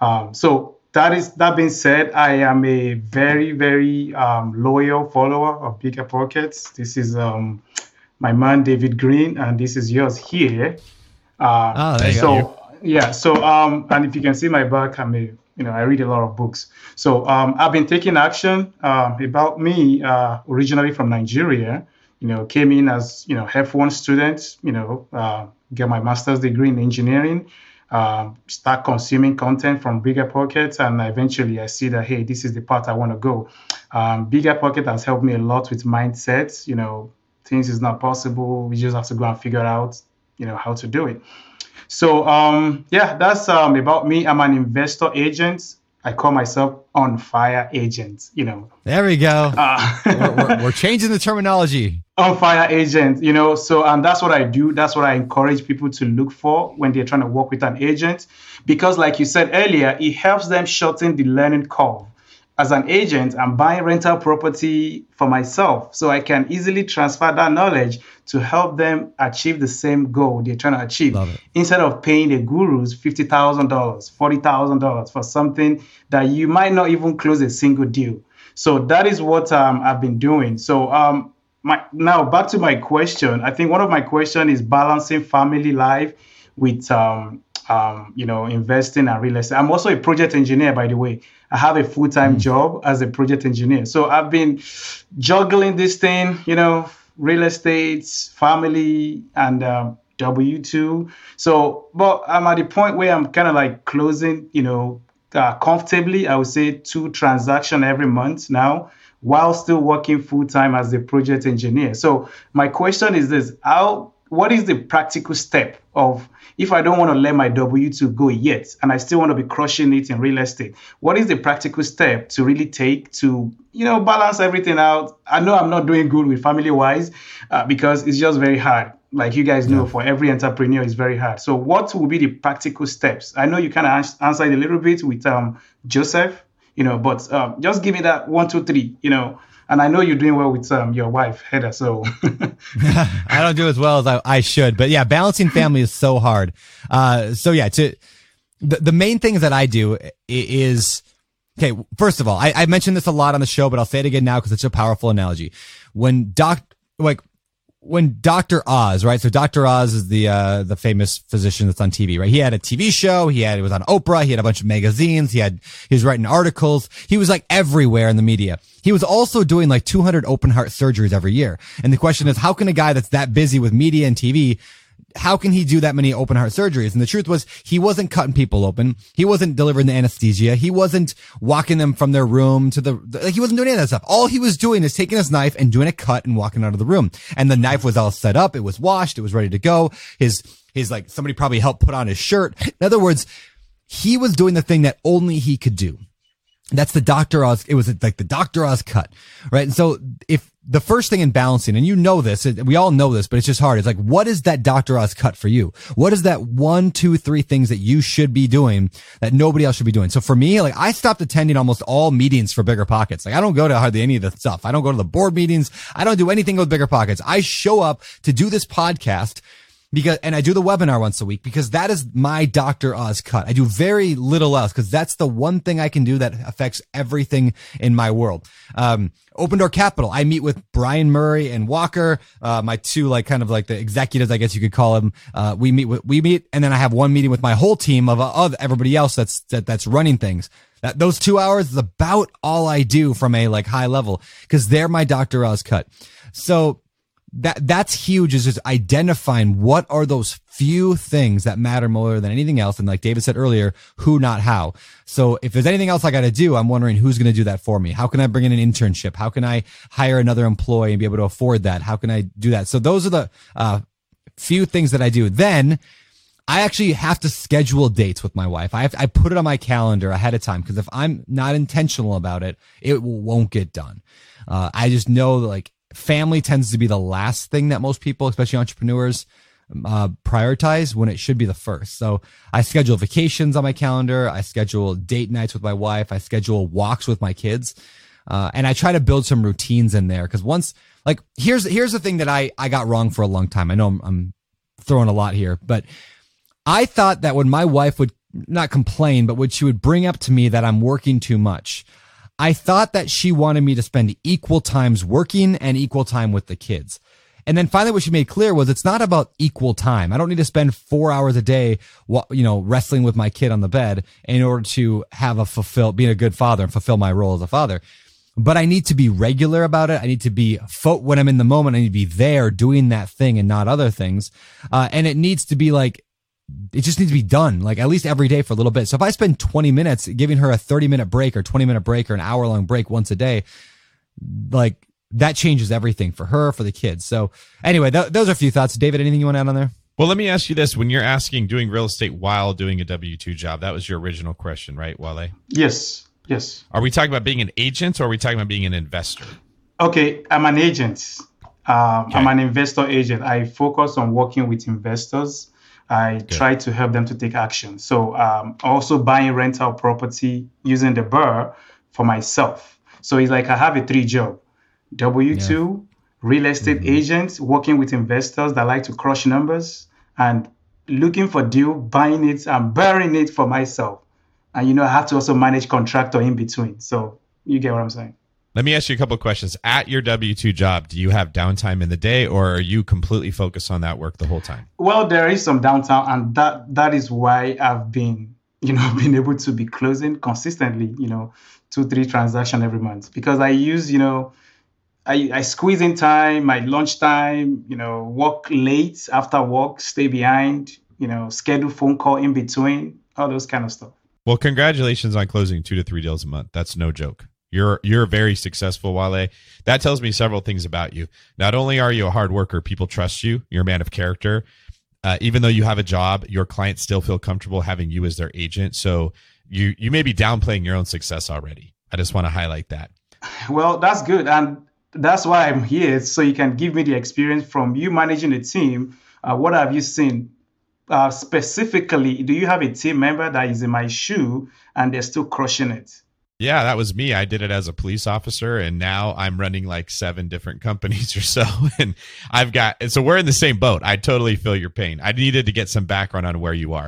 That being said, I am a very, very loyal follower of Bigger Pockets. This is my man David Green, and this is yours here. There you go. Yeah. So and if you can see my back, I read a lot of books. So I've been taking action. About me, originally from Nigeria, came in as F1 student. Get my master's degree in engineering. Start consuming content from Bigger Pocket, and eventually I see that, hey, this is the path I want to go. Bigger Pocket has helped me a lot with mindsets. Things is not possible. We just have to go and figure out, how to do it. So, that's about me. I'm an investor agent. I call myself on fire agent. There we go. We're changing the terminology. On fire agent, so and that's what I do. That's what I encourage people to look for when they're trying to work with an agent, because like you said earlier, it helps them shorten the learning curve. As an agent, I'm buying rental property for myself, so I can easily transfer that knowledge to help them achieve the same goal they're trying to achieve. Instead of paying the gurus $50,000, $40,000 for something that you might not even close a single deal. So that is what I've been doing. So now back to my question. I think one of my questions is balancing family life with investing and real estate. I'm also a project engineer, by the way. I have a full-time job as a project engineer. So I've been juggling this thing, real estate, family, and W-2. So, but I'm at the point where I'm kind of like closing, comfortably, I would say 2 transactions every month now, while still working full-time as a project engineer. So my question is this: what is the practical step of, if I don't want to let my W-2 go yet, and I still want to be crushing it in real estate, what is the practical step to really take to, balance everything out? I know I'm not doing good with family-wise because it's just very hard. Like you guys know, for every entrepreneur, it's very hard. So what will be the practical steps? I know you kind of answered a little bit with Joseph, but just give me that 1, 2, 3, And I know you're doing well with your wife, Heather. So I don't do as well as I should, but yeah, balancing family is so hard. The main things that I do is, okay, first of all, I mentioned this a lot on the show, but I'll say it again now because it's a powerful analogy. When like when Dr. Oz, right? So Dr. Oz is the famous physician that's on TV, right? He had a TV show. It was on Oprah. He had a bunch of magazines. He was writing articles. He was like everywhere in the media. He was also doing like 200 open heart surgeries every year. And the question is, how can a guy that's that busy with media and TV, how can he do that many open heart surgeries? And the truth was, he wasn't cutting people open. He wasn't delivering the anesthesia. He wasn't walking them from their room to like he wasn't doing any of that stuff. All he was doing is taking his knife and doing a cut and walking out of the room. And the knife was all set up. It was washed. It was ready to go. His like somebody probably helped put on his shirt. In other words, he was doing the thing that only he could do. That's the Dr. Oz. It was like the Dr. Oz cut, right? And so if the first thing in balancing, and you know this, we all know this, but it's just hard. It's like, what is that Dr. Oz cut for you? What is that 1, 2, 3 things that you should be doing that nobody else should be doing? So for me, like I stopped attending almost all meetings for Bigger Pockets. Like I don't go to hardly any of the stuff. I don't go to the board meetings. I don't do anything with Bigger Pockets. I show up to do this podcast and I do the webinar once a week because that is my Dr. Oz cut. I do very little else because that's the one thing I can do that affects everything in my world. Open Door Capital. I meet with Brian Murray and Walker, my two, like kind of like the executives, I guess you could call them. We meet, and then I have one meeting with my whole team of everybody else that's running things. Those 2 hours is about all I do from a like high level because they're my Dr. Oz cut. So that's huge, is just identifying what are those few things that matter more than anything else. And like David said earlier, who, not how. So if there's anything else I got to do, I'm wondering who's going to do that for me. How can I bring in an internship? How can I hire another employee and be able to afford that? How can I do that? So those are the few things that I do. Then I actually have to schedule dates with my wife. I put it on my calendar ahead of time because if I'm not intentional about it, it won't get done. I just know that like family tends to be the last thing that most people, especially entrepreneurs, prioritize when it should be the first. So I schedule vacations on my calendar. I schedule date nights with my wife. I schedule walks with my kids. And I try to build some routines in there. Cause once, like, here's the thing that I got wrong for a long time. I know I'm throwing a lot here, but I thought that when my wife would not complain, but when she would bring up to me that I'm working too much, I thought that she wanted me to spend equal times working and equal time with the kids. And then finally what she made clear was it's not about equal time. I don't need to spend 4 hours a day, wrestling with my kid on the bed in order to be a good father and fulfill my role as a father. But I need to be regular about it. I need to be, when I'm in the moment, I need to be there doing that thing and not other things. And it needs to be like, it just needs to be done like at least every day for a little bit. So if I spend 20 minutes giving her a 30-minute break or 20-minute break or an hour-long break once a day, like that changes everything for her, for the kids. So anyway, those are a few thoughts. David, anything you want to add on there? Well, let me ask you this. When you're asking doing real estate while doing a W-2 job, that was your original question, right, Wale? Yes. Are we talking about being an agent or are we talking about being an investor? Okay, I'm an agent. Okay. I'm an investor agent. I focus on working with investors. I try to help them to take action. So also buying rental property using the BRRRR for myself. So it's like I have a 3-job, W-2, real estate agent, working with investors that like to crush numbers and looking for deal, buying it and burying it for myself. And, I have to also manage contractor in between. So you get what I'm saying? Let me ask you a couple of questions. At your W-2 job, do you have downtime in the day or are you completely focused on that work the whole time? Well, there is some downtime, and that is why I've been, been able to be closing consistently, 2-3 transactions every month because I use, I squeeze in time, my lunch time, work late after work, stay behind, schedule phone call in between, all those kind of stuff. Well, congratulations on closing 2 to 3 deals a month. That's no joke. You're very successful, Wale. That tells me several things about you. Not only are you a hard worker, people trust you. You're a man of character. Even though you have a job, your clients still feel comfortable having you as their agent. So you may be downplaying your own success already. I just want to highlight that. Well, that's good. And that's why I'm here. So you can give me the experience from you managing a team. What have you seen? Specifically, do you have a team member that is in my shoe and they're still crushing it? Yeah, that was me. I did it as a police officer, and now I'm running like 7 different companies or so. And so we're in the same boat. I totally feel your pain. I needed to get some background on where you are.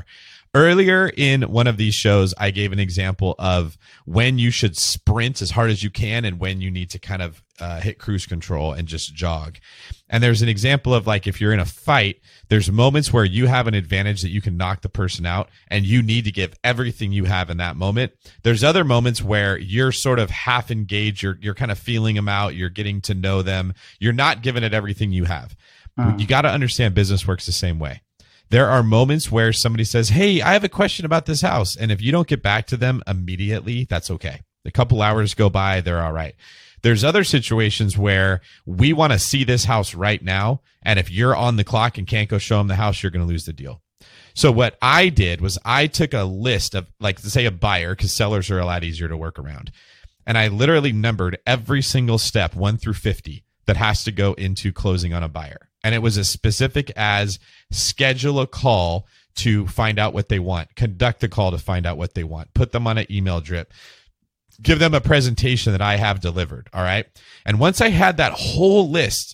Earlier in one of these shows, I gave an example of when you should sprint as hard as you can and when you need to kind of hit cruise control and just jog. And there's an example of like if you're in a fight, there's moments where you have an advantage that you can knock the person out and you need to give everything you have in that moment. There's other moments where you're sort of half engaged. You're kind of feeling them out. You're getting to know them. You're not giving it everything you have. You got to understand business works the same way. There are moments where somebody says, hey, I have a question about this house. And if you don't get back to them immediately, that's okay. A couple hours go by, they're all right. There's other situations where we want to see this house right now. And if you're on the clock and can't go show them the house, you're going to lose the deal. So what I did was I took a list of, like, say a buyer, because sellers are a lot easier to work around. And I literally numbered every single step, 1 through 50, that has to go into closing on a buyer. And it was as specific as schedule a call to find out what they want, conduct a call to find out what they want, put them on an email drip, give them a presentation that I have delivered. All right. And once I had that whole list,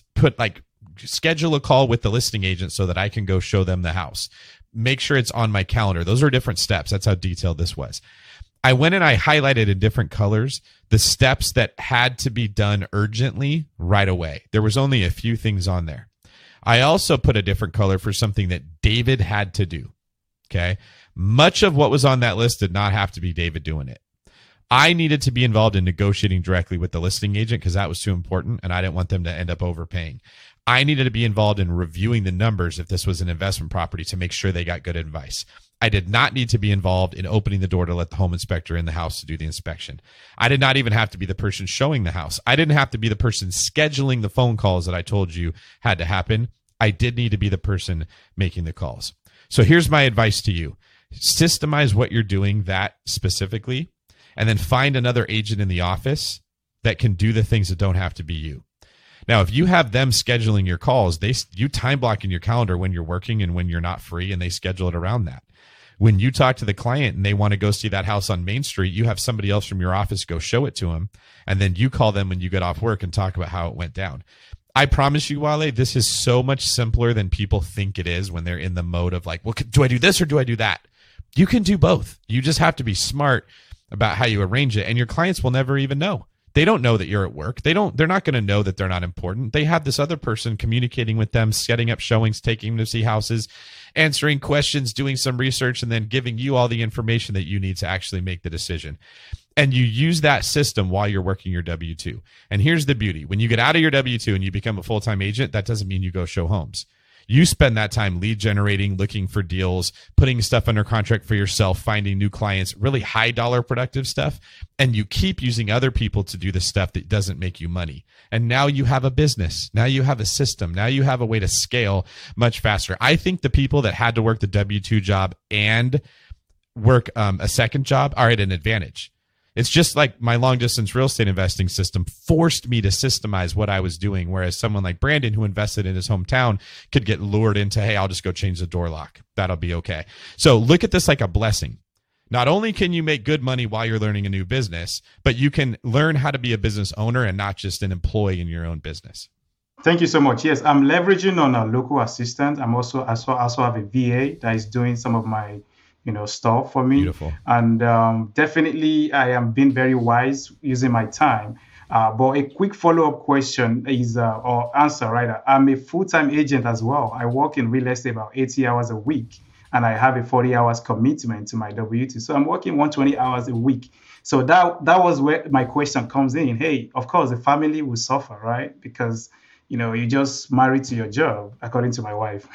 schedule a call with the listing agent so that I can go show them the house, make sure it's on my calendar. Those are different steps. That's how detailed this was. I went and I highlighted in different colors the steps that had to be done urgently right away. There was only a few things on there. I also put a different color for something that David had to do. Okay. Much of what was on that list did not have to be David doing it. I needed to be involved in negotiating directly with the listing agent because that was too important and I didn't want them to end up overpaying. I needed to be involved in reviewing the numbers if this was an investment property to make sure they got good advice. I did not need to be involved in opening the door to let the home inspector in the house to do the inspection. I did not even have to be the person showing the house. I didn't have to be the person scheduling the phone calls that I told you had to happen. I did need to be the person making the calls. So here's my advice to you. Systemize what you're doing that specifically, and then find another agent in the office that can do the things that don't have to be you. Now, if you have them scheduling your calls, you time block in your calendar when you're working and when you're not free, and they schedule it around that. When you talk to the client and they want to go see that house on Main Street, you have somebody else from your office go show it to them, and then you call them when you get off work and talk about how it went down. I promise you, Wale, this is so much simpler than people think it is when they're in the mode of like, well, do I do this or do I do that? You can do both. You just have to be smart about how you arrange it, and your clients will never even know. They don't know that you're at work. They're not going to know that they're not important. They have this other person communicating with them, setting up showings, taking them to see houses, answering questions, doing some research, and then giving you all the information that you need to actually make the decision. And you use that system while you're working your W-2. And here's the beauty. When you get out of your W-2 and you become a full-time agent, that doesn't mean you go show homes. You spend that time lead generating, looking for deals, putting stuff under contract for yourself, finding new clients, really high dollar productive stuff. And you keep using other people to do the stuff that doesn't make you money. And now you have a business. Now you have a system. Now you have a way to scale much faster. I think the people that had to work the W-2 job and work a second job are at an advantage. It's just like my long distance real estate investing system forced me to systemize what I was doing. Whereas someone like Brandon, who invested in his hometown, could get lured into, hey, I'll just go change the door lock. That'll be okay. So look at this like a blessing. Not only can you make good money while you're learning a new business, but you can learn how to be a business owner and not just an employee in your own business. Thank you so much. Yes, I'm leveraging on a local assistant. I also have a VA that is doing some of my stuff for me. Beautiful. And definitely I am being very wise using my time. But a quick follow-up question is, or answer, right? I'm a full-time agent as well. I work in real estate about 80 hours a week, and I have a 40 hours commitment to my W-2. So I'm working 120 hours a week. So that was where my question comes in. Hey, of course, the family will suffer, right? Because you just married to your job, according to my wife.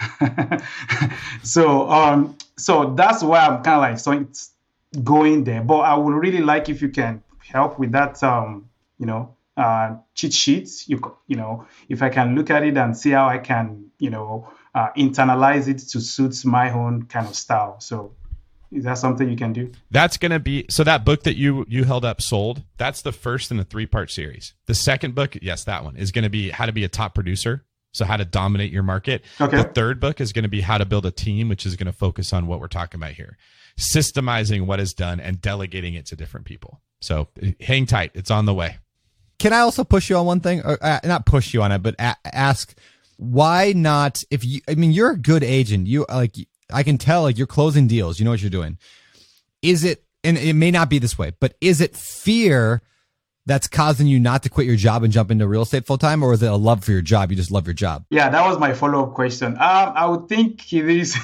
So that's why I'm kind of like going there. But I would really like if you can help with that, cheat sheet. If I can look at it and see how I can, internalize it to suit my own kind of style. So is that something you can do? That's going to be, so that book that you held up, Sold, that's the first in a 3-part series. The second book, yes, that one is going to be how to be a top producer. So how to dominate your market. Okay. The third book is going to be how to build a team, which is going to focus on what we're talking about here. Systemizing what is done and delegating it to different people. So hang tight. It's on the way. Can I also push you on one thing? Or, not push you on it, but ask why not, you're a good agent. I can tell like you're closing deals. You know what you're doing. Is it, and it may not be this way, but is it fear that's causing you not to quit your job and jump into real estate full time, or is it a love for your job? You just love your job. Yeah, that was my follow-up question. I would think it is.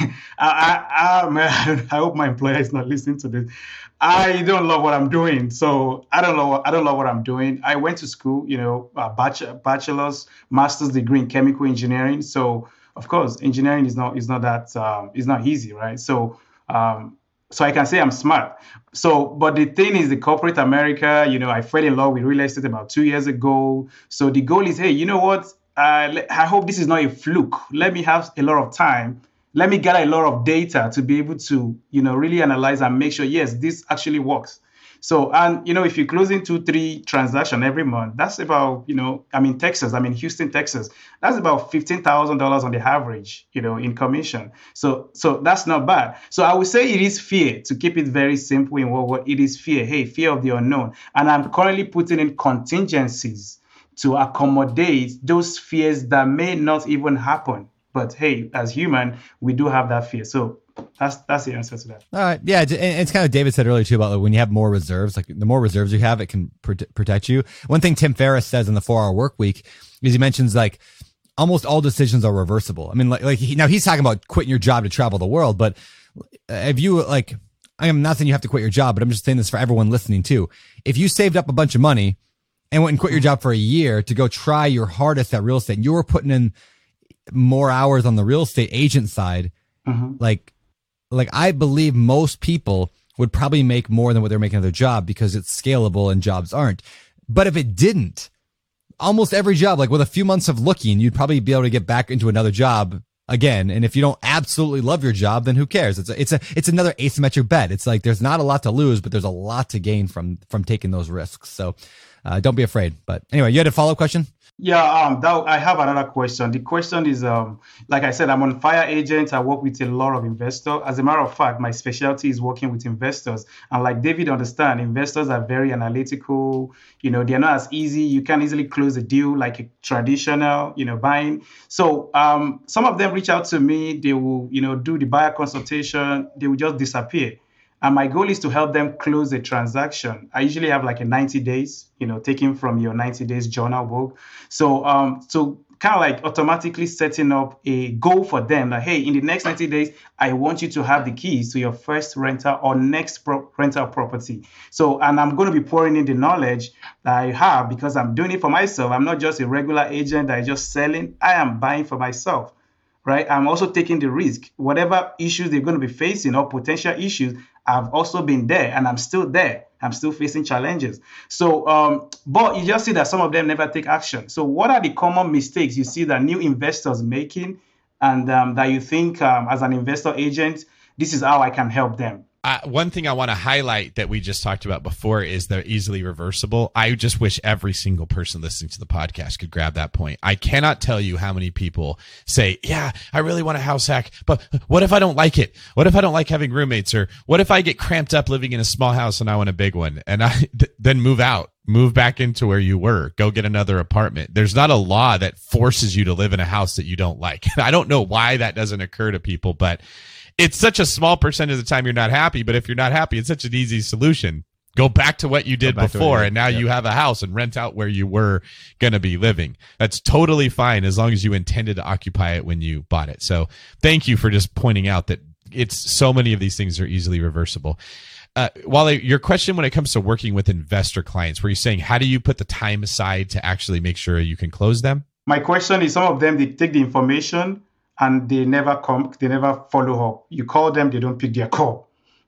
I hope my employer is not listening to this. I don't love what I'm doing, so I don't love what I'm doing. I went to school, bachelor's, master's degree in chemical engineering. So of course, engineering is not easy, right? So I can say I'm smart. So, but the thing is, the corporate America, I fell in love with real estate about 2 years ago. So the goal is, hey, you know what? I hope this is not a fluke. Let me have a lot of time. Let me gather a lot of data to be able to, really analyze and make sure, yes, this actually works. So, and, if you're closing 2-3 transactions every month, that's about, I'm in Houston, Texas. That's about $15,000 on the average, in commission. So that's not bad. So I would say it is fear, to keep it very simple in what it is fear. Hey, fear of the unknown. And I'm currently putting in contingencies to accommodate those fears that may not even happen. But hey, as human, we do have that fear. So that's the answer to that. All right. Yeah. And it's kind of David said earlier too about like when you have more reserves, like the more reserves you have, it can protect you. One thing Tim Ferriss says in the 4-Hour Workweek is he mentions like almost all decisions are reversible. I mean, now he's talking about quitting your job to travel the world, but if you I'm not saying you have to quit your job, but I'm just saying this for everyone listening too. If you saved up a bunch of money and went and quit your job for a year to go try your hardest at real estate, you were putting in more hours on the real estate agent side, like I believe most people would probably make more than what they're making at their job because it's scalable and jobs aren't. But if it didn't, almost every job, like with a few months of looking, you'd probably be able to get back into another job again. And if you don't absolutely love your job, then who cares? It's another asymmetric bet. It's like there's not a lot to lose, but there's a lot to gain from taking those risks. So don't be afraid. But anyway, you had a follow-up question? Yeah, I have another question. The question is, like I said, I'm on fire agent. I work with a lot of investors. As a matter of fact, my specialty is working with investors. And like David understand, investors are very analytical. They're not as easy. You can't easily close a deal like a traditional, buying. So some of them reach out to me. They will, do the buyer consultation. They will just disappear. And my goal is to help them close a transaction. I usually have like a 90 days, taken from your 90 days journal book. So kind of like automatically setting up a goal for them. Like, hey, in the next 90 days, I want you to have the keys to your first rental or next rental property. So, and I'm going to be pouring in the knowledge that I have because I'm doing it for myself. I'm not just a regular agent that is just selling. I am buying for myself, right? I'm also taking the risk. Whatever issues they're going to be facing or potential issues, I've also been there and I'm still there. I'm still facing challenges. So, but you just see that some of them never take action. So what are the common mistakes you see that new investors making and that you think as an investor agent, this is how I can help them? One thing I want to highlight that we just talked about before is they're easily reversible. I just wish every single person listening to the podcast could grab that point. I cannot tell you how many people say, yeah, I really want a house hack, but what if I don't like it? What if I don't like having roommates? Or what if I get cramped up living in a small house and I want a big one? And then move out, move back into where you were, go get another apartment. There's not a law that forces you to live in a house that you don't like. I don't know why that doesn't occur to people, but it's such a small percentage of the time you're not happy, but if you're not happy, it's such an easy solution. Go back to what you did before, and now you have a house and rent out where you were going to be living. That's totally fine as long as you intended to occupy it when you bought it. So thank you for just pointing out that it's so many of these things are easily reversible. Wale, your question when it comes to working with investor clients, were you saying how do you put the time aside to actually make sure you can close them? My question is some of them, they take the information and they never follow up. You call them, they don't pick their call.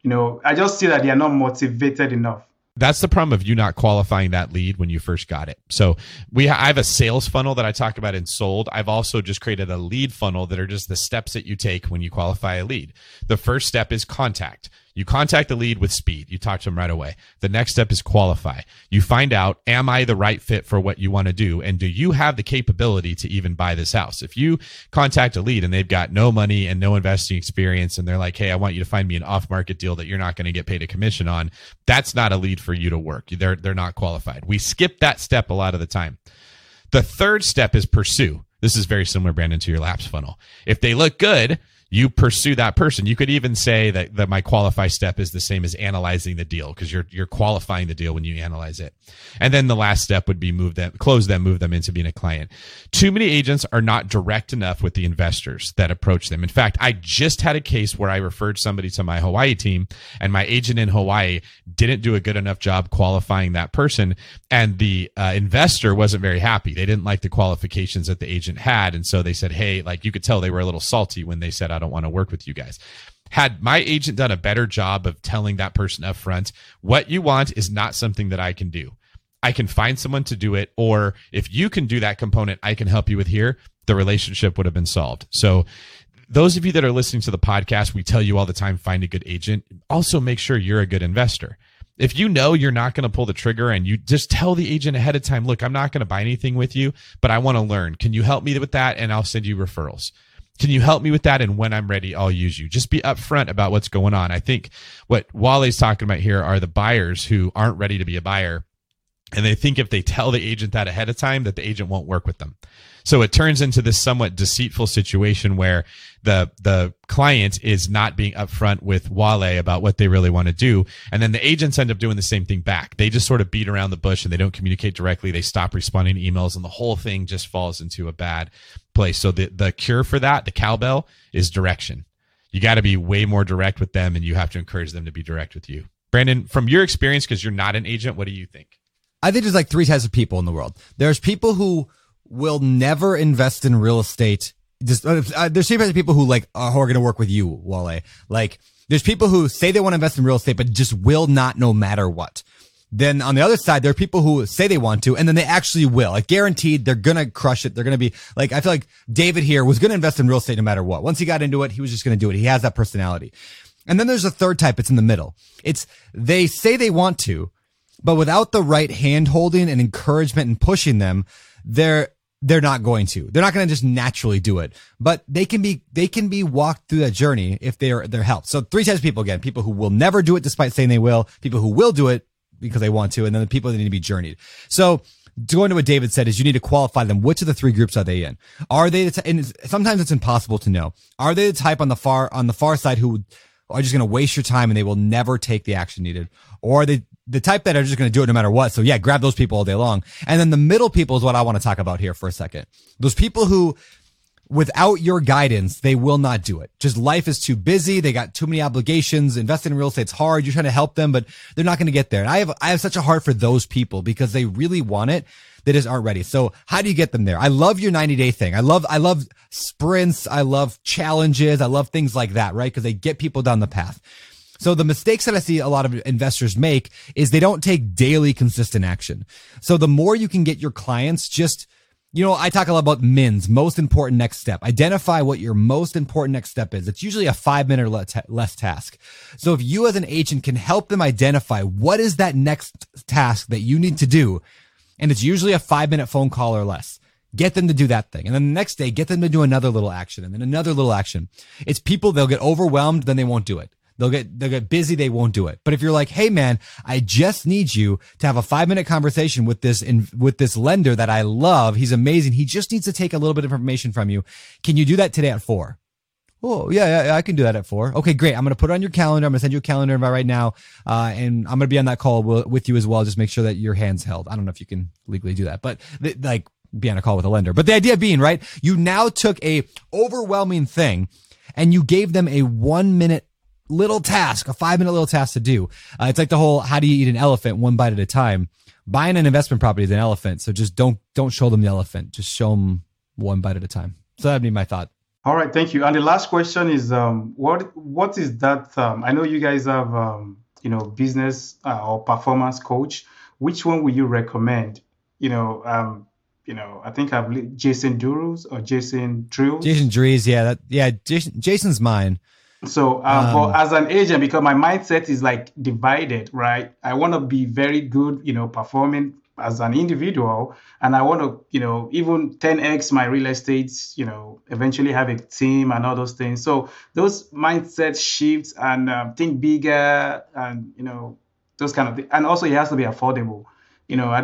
I just see that they are not motivated enough. That's the problem of you not qualifying that lead when you first got it. So I have a sales funnel that I talk about in Sold. I've also just created a lead funnel that are just the steps that you take when you qualify a lead. The first step is contact. You contact the lead with speed. You talk to them right away. The next step is qualify. You find out, am I the right fit for what you want to do? And do you have the capability to even buy this house? If you contact a lead and they've got no money and no investing experience and they're like, hey, I want you to find me an off-market deal that you're not going to get paid a commission on, that's not a lead for you to work. They're not qualified. We skip that step a lot of the time. The third step is pursue. This is very similar, Brandon, to your lapse funnel. If they look good, you pursue that person. You could even say that my qualify step is the same as analyzing the deal, because you're qualifying the deal when you analyze it. And then the last step would be move them into being a client. Too many agents are not direct enough with the investors that approach them. In fact, I just had a case where I referred somebody to my Hawaii team, and my agent in Hawaii didn't do a good enough job qualifying that person, and the investor wasn't very happy. They didn't like the qualifications that the agent had, and so they said, hey, like, you could tell they were a little salty when they said, I don't want to work with you guys. Had my agent done a better job of telling that person up front, what you want is not something that I can do. I can find someone to do it, or if you can do that component, I can help you with here, the relationship would have been solved. So those of you that are listening to the podcast, we tell you all the time, find a good agent. Also make sure you're a good investor. If you know you're not going to pull the trigger, and you just tell the agent ahead of time, look, I'm not going to buy anything with you, but I want to learn. Can you help me with that? And I'll send you referrals. Can you help me with that? And when I'm ready, I'll use you. Just be upfront about what's going on. I think what Wale's talking about here are the buyers who aren't ready to be a buyer. And they think if they tell the agent that ahead of time, that the agent won't work with them. So it turns into this somewhat deceitful situation where the client is not being upfront with Wale about what they really want to do. And then the agents end up doing the same thing back. They just sort of beat around the bush and they don't communicate directly. They stop responding to emails, and the whole thing just falls into a bad place. So the cure for that, the cowbell, is direction. You got to be way more direct with them, and you have to encourage them to be direct with you. Brandon, from your experience, because you're not an agent, what do you think? I think there's like three types of people in the world. There's people who will never invest in real estate. There's two types of people who who are going to work with you, Wale. Like, there's people who say they want to invest in real estate, but just will not, no matter what. Then on the other side, there are people who say they want to, and then they actually will. Like, guaranteed, they're going to crush it. They're going to be like, I feel like David here was going to invest in real estate no matter what. Once he got into it, he was just going to do it. He has that personality. And then there's a third type. It's in the middle. It's, they say they want to, but without the right hand holding and encouragement and pushing them, they're not going to. They're not going to just naturally do it, but they can be walked through that journey if they're helped. So three types of people again: people who will never do it despite saying they will, people who will do it because they want to, and then the people that need to be journeyed. So going to what David said is you need to qualify them. Which of the three groups are they in? Are they and sometimes it's impossible to know. Are they the type on the far side who are just going to waste your time and they will never take the action needed? Or are they the type that are just going to do it no matter what? So yeah, grab those people all day long. And then the middle people is what I want to talk about here for a second. Those people who, without your guidance, they will not do it. Just life is too busy. They got too many obligations. Investing in real estate's hard. You're trying to help them, but they're not going to get there. And I have such a heart for those people because they really want it. They just aren't ready. So how do you get them there? I love your 90-day thing. I love sprints. I love challenges. I love things like that, right? Because they get people down the path. So the mistakes that I see a lot of investors make is they don't take daily consistent action. So the more you can get your clients just, I talk a lot about MINS, most important next step. Identify what your most important next step is. It's usually a 5-minute or less task. So if you as an agent can help them identify what is that next task that you need to do, and it's usually a 5-minute phone call or less, get them to do that thing. And then the next day, get them to do another little action and then another little action. It's people, they'll get overwhelmed, then they won't do it. They'll get busy. They won't do it. But if you're like, hey man, I just need you to have a 5-minute conversation with this lender that I love. He's amazing. He just needs to take a little bit of information from you. Can you do that today at 4? Oh yeah, I can do that at 4. Okay, great. I'm going to put it on your calendar. I'm going to send you a calendar invite right now. And I'm going to be on that call with you as well. Just make sure that your hand's held. I don't know if you can legally do that, but be on a call with a lender. But the idea being, right, you now took a overwhelming thing and you gave them a 1-minute little task, a 5-minute little task to do. It's like the whole, how do you eat an elephant one bite at a time? Buying an investment property is an elephant. So just don't show them the elephant. Just show them one bite at a time. So that'd be my thought. All right. Thank you. And the last question is, what is that? I know you guys have, business or performance coach. Which one would you recommend? I think I've Jason Duros or Jason Drills. Jason Dries. Yeah. Jason's mine. So, but as an agent, because my mindset is divided, right? I want to be very good, performing as an individual, and I want to, even 10x my real estate, eventually have a team and all those things. So those mindset shifts and think bigger and, those kind of things. And also it has to be affordable.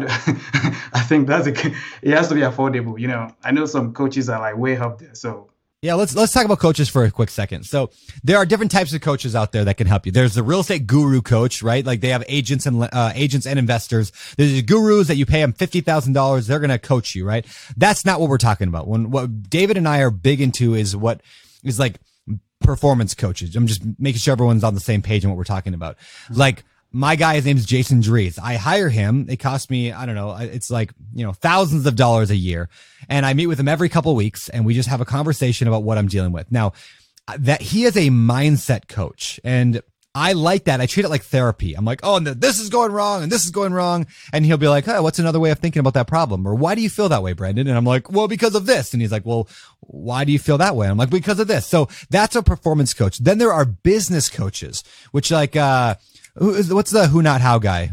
I think it has to be affordable. I know some coaches are way up there. So Yeah, let's talk about coaches for a quick second. So there are different types of coaches out there that can help you. There's the real estate guru coach, right? Like they have agents and investors. There's gurus that you pay them $50,000. They're going to coach you, right? That's not what we're talking about. What David and I are big into is what is like performance coaches. I'm just making sure everyone's on the same page on what we're talking about. Like my guy, his name is Jason Dries. I hire him. It costs me, I don't know, it's like, thousands of dollars a year. And I meet with him every couple of weeks and we just have a conversation about what I'm dealing with. Now, that he is a mindset coach and I like that. I treat it like therapy. I'm like, oh, this is going wrong and this is going wrong. And he'll be like, oh, what's another way of thinking about that problem? Or why do you feel that way, Brandon? And I'm like, well, because of this. And he's like, well, why do you feel that way? I'm like, because of this. So that's a performance coach. Then there are business coaches, which like, what's the who not how guy?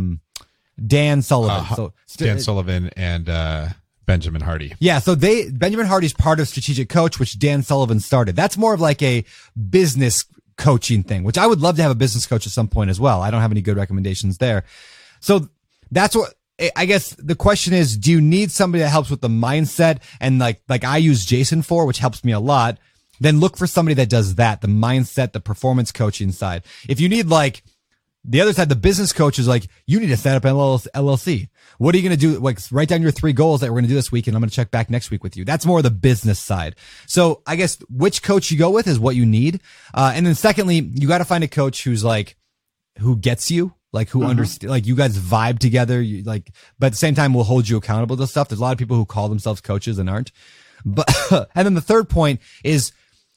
Dan Sullivan. Dan Sullivan and Benjamin Hardy. Yeah, so Benjamin Hardy's part of Strategic Coach, which Dan Sullivan started. That's more of like a business coaching thing, which I would love to have a business coach at some point as well. I don't have any good recommendations there. So that's what I guess the question is, do you need somebody that helps with the mindset and like I use Jason for, which helps me a lot? Then look for somebody that does that, the mindset, the performance coaching side. If you need like the other side, the business coach is like, you need to set up an LLC. What are you going to do? Like, write down your 3 goals that we're going to do this week, and I'm going to check back next week with you. That's more the business side. So I guess which coach you go with is what you need. And then secondly, you got to find a coach who's like, who gets you, like who understands, like you guys vibe together. You like, but at the same time, will hold you accountable to stuff. There's a lot of people who call themselves coaches and aren't. But, and then the third point is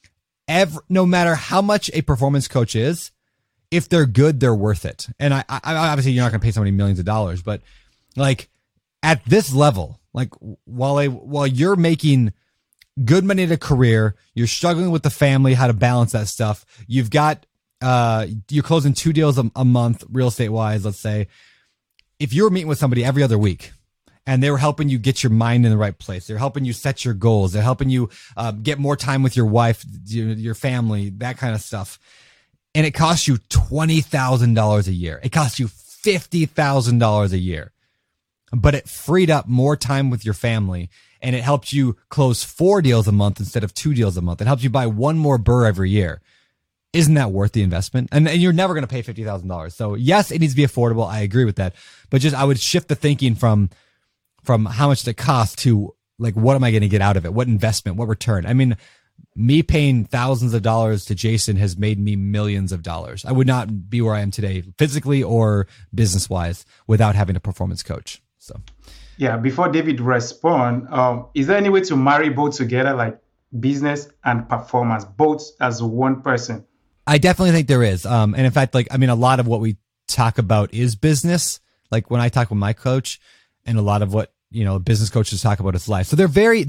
no matter how much a performance coach is, if they're good, they're worth it. And I obviously you're not going to pay somebody millions of dollars, but like at this level, like while you're making good money at a career, you're struggling with the family, how to balance that stuff. You've got, you're closing 2 deals a month, real estate wise, let's say. If you're meeting with somebody every other week and they were helping you get your mind in the right place, they're helping you set your goals, they're helping you, get more time with your wife, your family, that kind of stuff. And it costs you $20,000 a year. It costs you $50,000 a year, but it freed up more time with your family and it helped you close 4 deals a month instead of 2 deals a month. It helps you buy 1 more burr every year. Isn't that worth the investment? And you're never going to pay $50,000. So yes, it needs to be affordable. I agree with that, but just, I would shift the thinking from how much it costs to like, what am I going to get out of it? What investment, what return? I mean, me paying thousands of dollars to Jason has made me millions of dollars. I would not be where I am today, physically or business wise, without having a performance coach. So, yeah. Before David respond, is there any way to marry both together, like business and performance, both as one person? I definitely think there is. And in fact, like, I mean, a lot of what we talk about is business. Like when I talk with my coach, and a lot of what, business coaches talk about is life. So they're very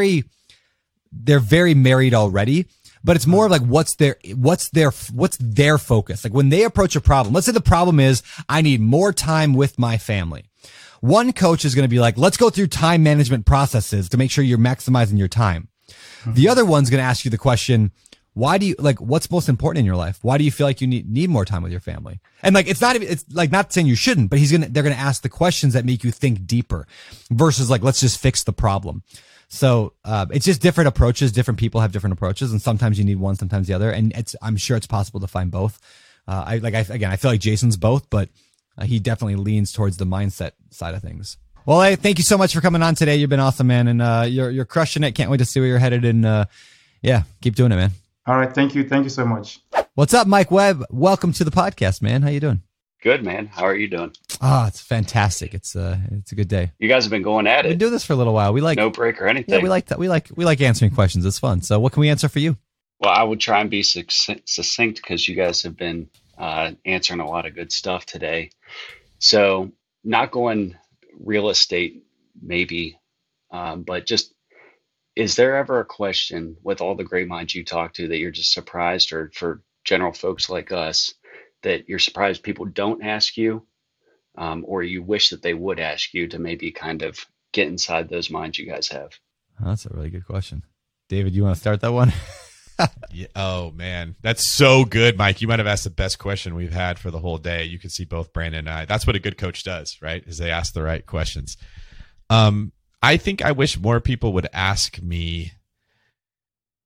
married already, but it's more of like, what's their focus? Like when they approach a problem, let's say the problem is I need more time with my family. One coach is going to be like, let's go through time management processes to make sure you're maximizing your time. The other one's going to ask you the question, why do you like, what's most important in your life? Why do you feel like you need more time with your family? And like, it's like not saying you shouldn't, but they're going to ask the questions that make you think deeper versus like, let's just fix the problem. So, it's just different approaches. Different people have different approaches, and sometimes you need one, sometimes the other. And I'm sure it's possible to find both. I feel like Jason's both, but he definitely leans towards the mindset side of things. Well, hey, thank you so much for coming on today. You've been awesome, man. And, you're crushing it. Can't wait to see where you're headed. And, keep doing it, man. All right. Thank you. Thank you so much. What's up, Mike Webb? Welcome to the podcast, man. How you doing? Good, man. How are you doing? Oh, it's fantastic. It's a good day. You guys have been going at it. We've been doing this for a little while. We like no break or anything. Yeah, we like answering questions. It's fun. So what can we answer for you? Well, I would try and be succinct because you guys have been answering a lot of good stuff today. So not going real estate, maybe, but just, is there ever a question with all the great minds you talk to that you're just surprised, or for general folks like us, that you're surprised people don't ask you, or you wish that they would ask you to maybe kind of get inside those minds you guys have? Oh, that's a really good question. David, you want to start that one? Yeah. Oh, man. That's so good, Mike. You might have asked the best question we've had for the whole day. You can see both Brandon and I. That's what a good coach does, right? Is they ask the right questions. I think I wish more people would ask me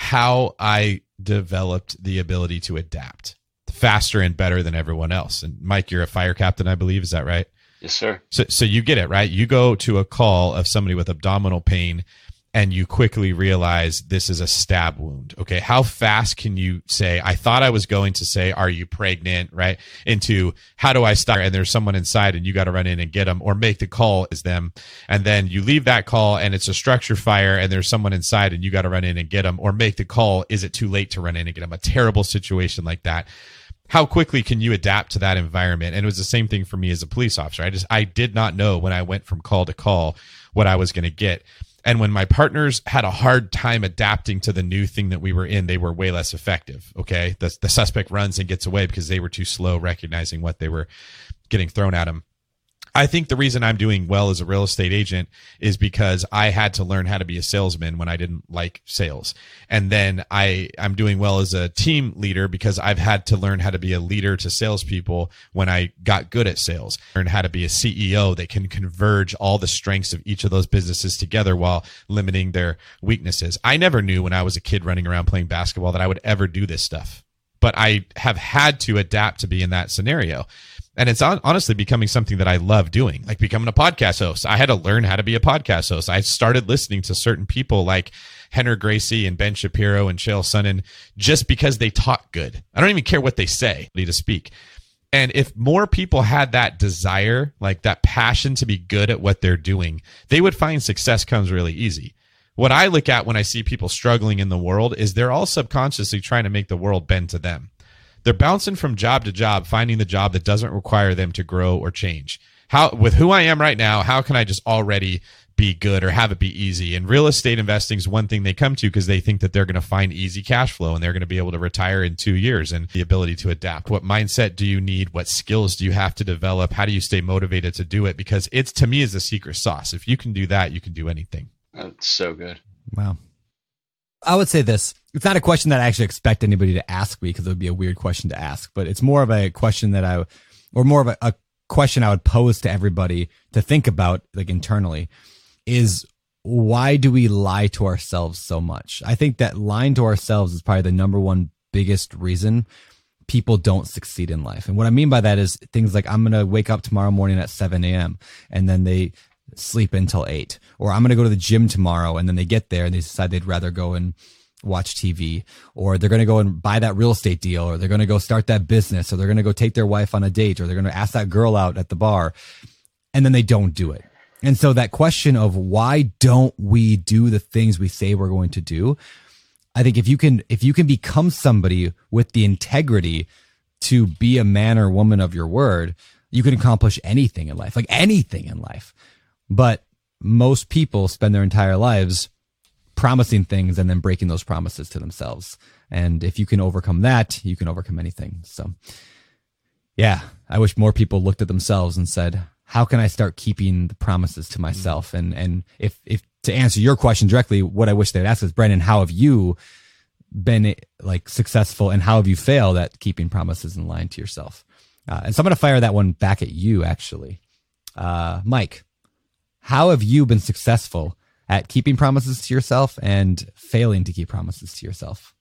how I developed the ability to adapt faster and better than everyone else. And Mike, you're a fire captain, I believe. Is that right? Yes, sir. So you get it, right? You go to a call of somebody with abdominal pain and you quickly realize this is a stab wound. Okay. How fast can you say, I thought I was going to say, are you pregnant? Right. Into how do I start? And there's someone inside and you got to run in and get them, or make the call as them. And then you leave that call and it's a structure fire and there's someone inside and you got to run in and get them, or make the call. Is it too late to run in and get them? A terrible situation like that. How quickly can you adapt to that environment? And it was the same thing for me as a police officer. I did not know when I went from call to call what I was going to get. And when my partners had a hard time adapting to the new thing that we were in, they were way less effective. Okay. The suspect runs and gets away because they were too slow recognizing what they were getting thrown at them. I think the reason I'm doing well as a real estate agent is because I had to learn how to be a salesman when I didn't like sales. And then I'm doing well as a team leader because I've had to learn how to be a leader to salespeople when I got good at sales. Learn how to be a CEO that can converge all the strengths of each of those businesses together while limiting their weaknesses. I never knew when I was a kid running around playing basketball that I would ever do this stuff, but I have had to adapt to be in that scenario. And it's honestly becoming something that I love doing, like becoming a podcast host. I had to learn how to be a podcast host. I started listening to certain people like Henry Gracie and Ben Shapiro and Chael Sonnen just because they talk good. I don't even care what they say to speak. And if more people had that desire, like that passion to be good at what they're doing, they would find success comes really easy. What I look at when I see people struggling in the world is they're all subconsciously trying to make the world bend to them. They're bouncing from job to job, finding the job that doesn't require them to grow or change. With who I am right now, how can I just already be good or have it be easy? And real estate investing is one thing they come to because they think that they're going to find easy cash flow and they're going to be able to retire in 2 years, and the ability to adapt. What mindset do you need? What skills do you have to develop? How do you stay motivated to do it? Because it's, to me, is the secret sauce. If you can do that, you can do anything. That's so good. Wow. I would say this. It's not a question that I actually expect anybody to ask me because it would be a weird question to ask, but it's more of a question that a question I would pose to everybody to think about, like internally, is why do we lie to ourselves so much? I think that lying to ourselves is probably the number one biggest reason people don't succeed in life. And what I mean by that is things like, I'm going to wake up tomorrow morning at 7 a.m. and then they sleep until 8, or I'm going to go to the gym tomorrow. And then they get there and they decide they'd rather go and watch TV, or they're going to go and buy that real estate deal, or they're going to go start that business, or they're going to go take their wife on a date, or they're going to ask that girl out at the bar. And then they don't do it. And so that question of why don't we do the things we say we're going to do? I think if you can become somebody with the integrity to be a man or woman of your word, you can accomplish anything in life, like anything in life. But most people spend their entire lives promising things and then breaking those promises to themselves. And if you can overcome that, you can overcome anything. So yeah, I wish more people looked at themselves and said, how can I start keeping the promises to myself? And if to answer your question directly, what I wish they'd ask is, Brandon, how have you been like successful and how have you failed at keeping promises and lying to yourself? And so I'm going to fire that one back at you, actually. Mike, how have you been successful at keeping promises to yourself and failing to keep promises to yourself?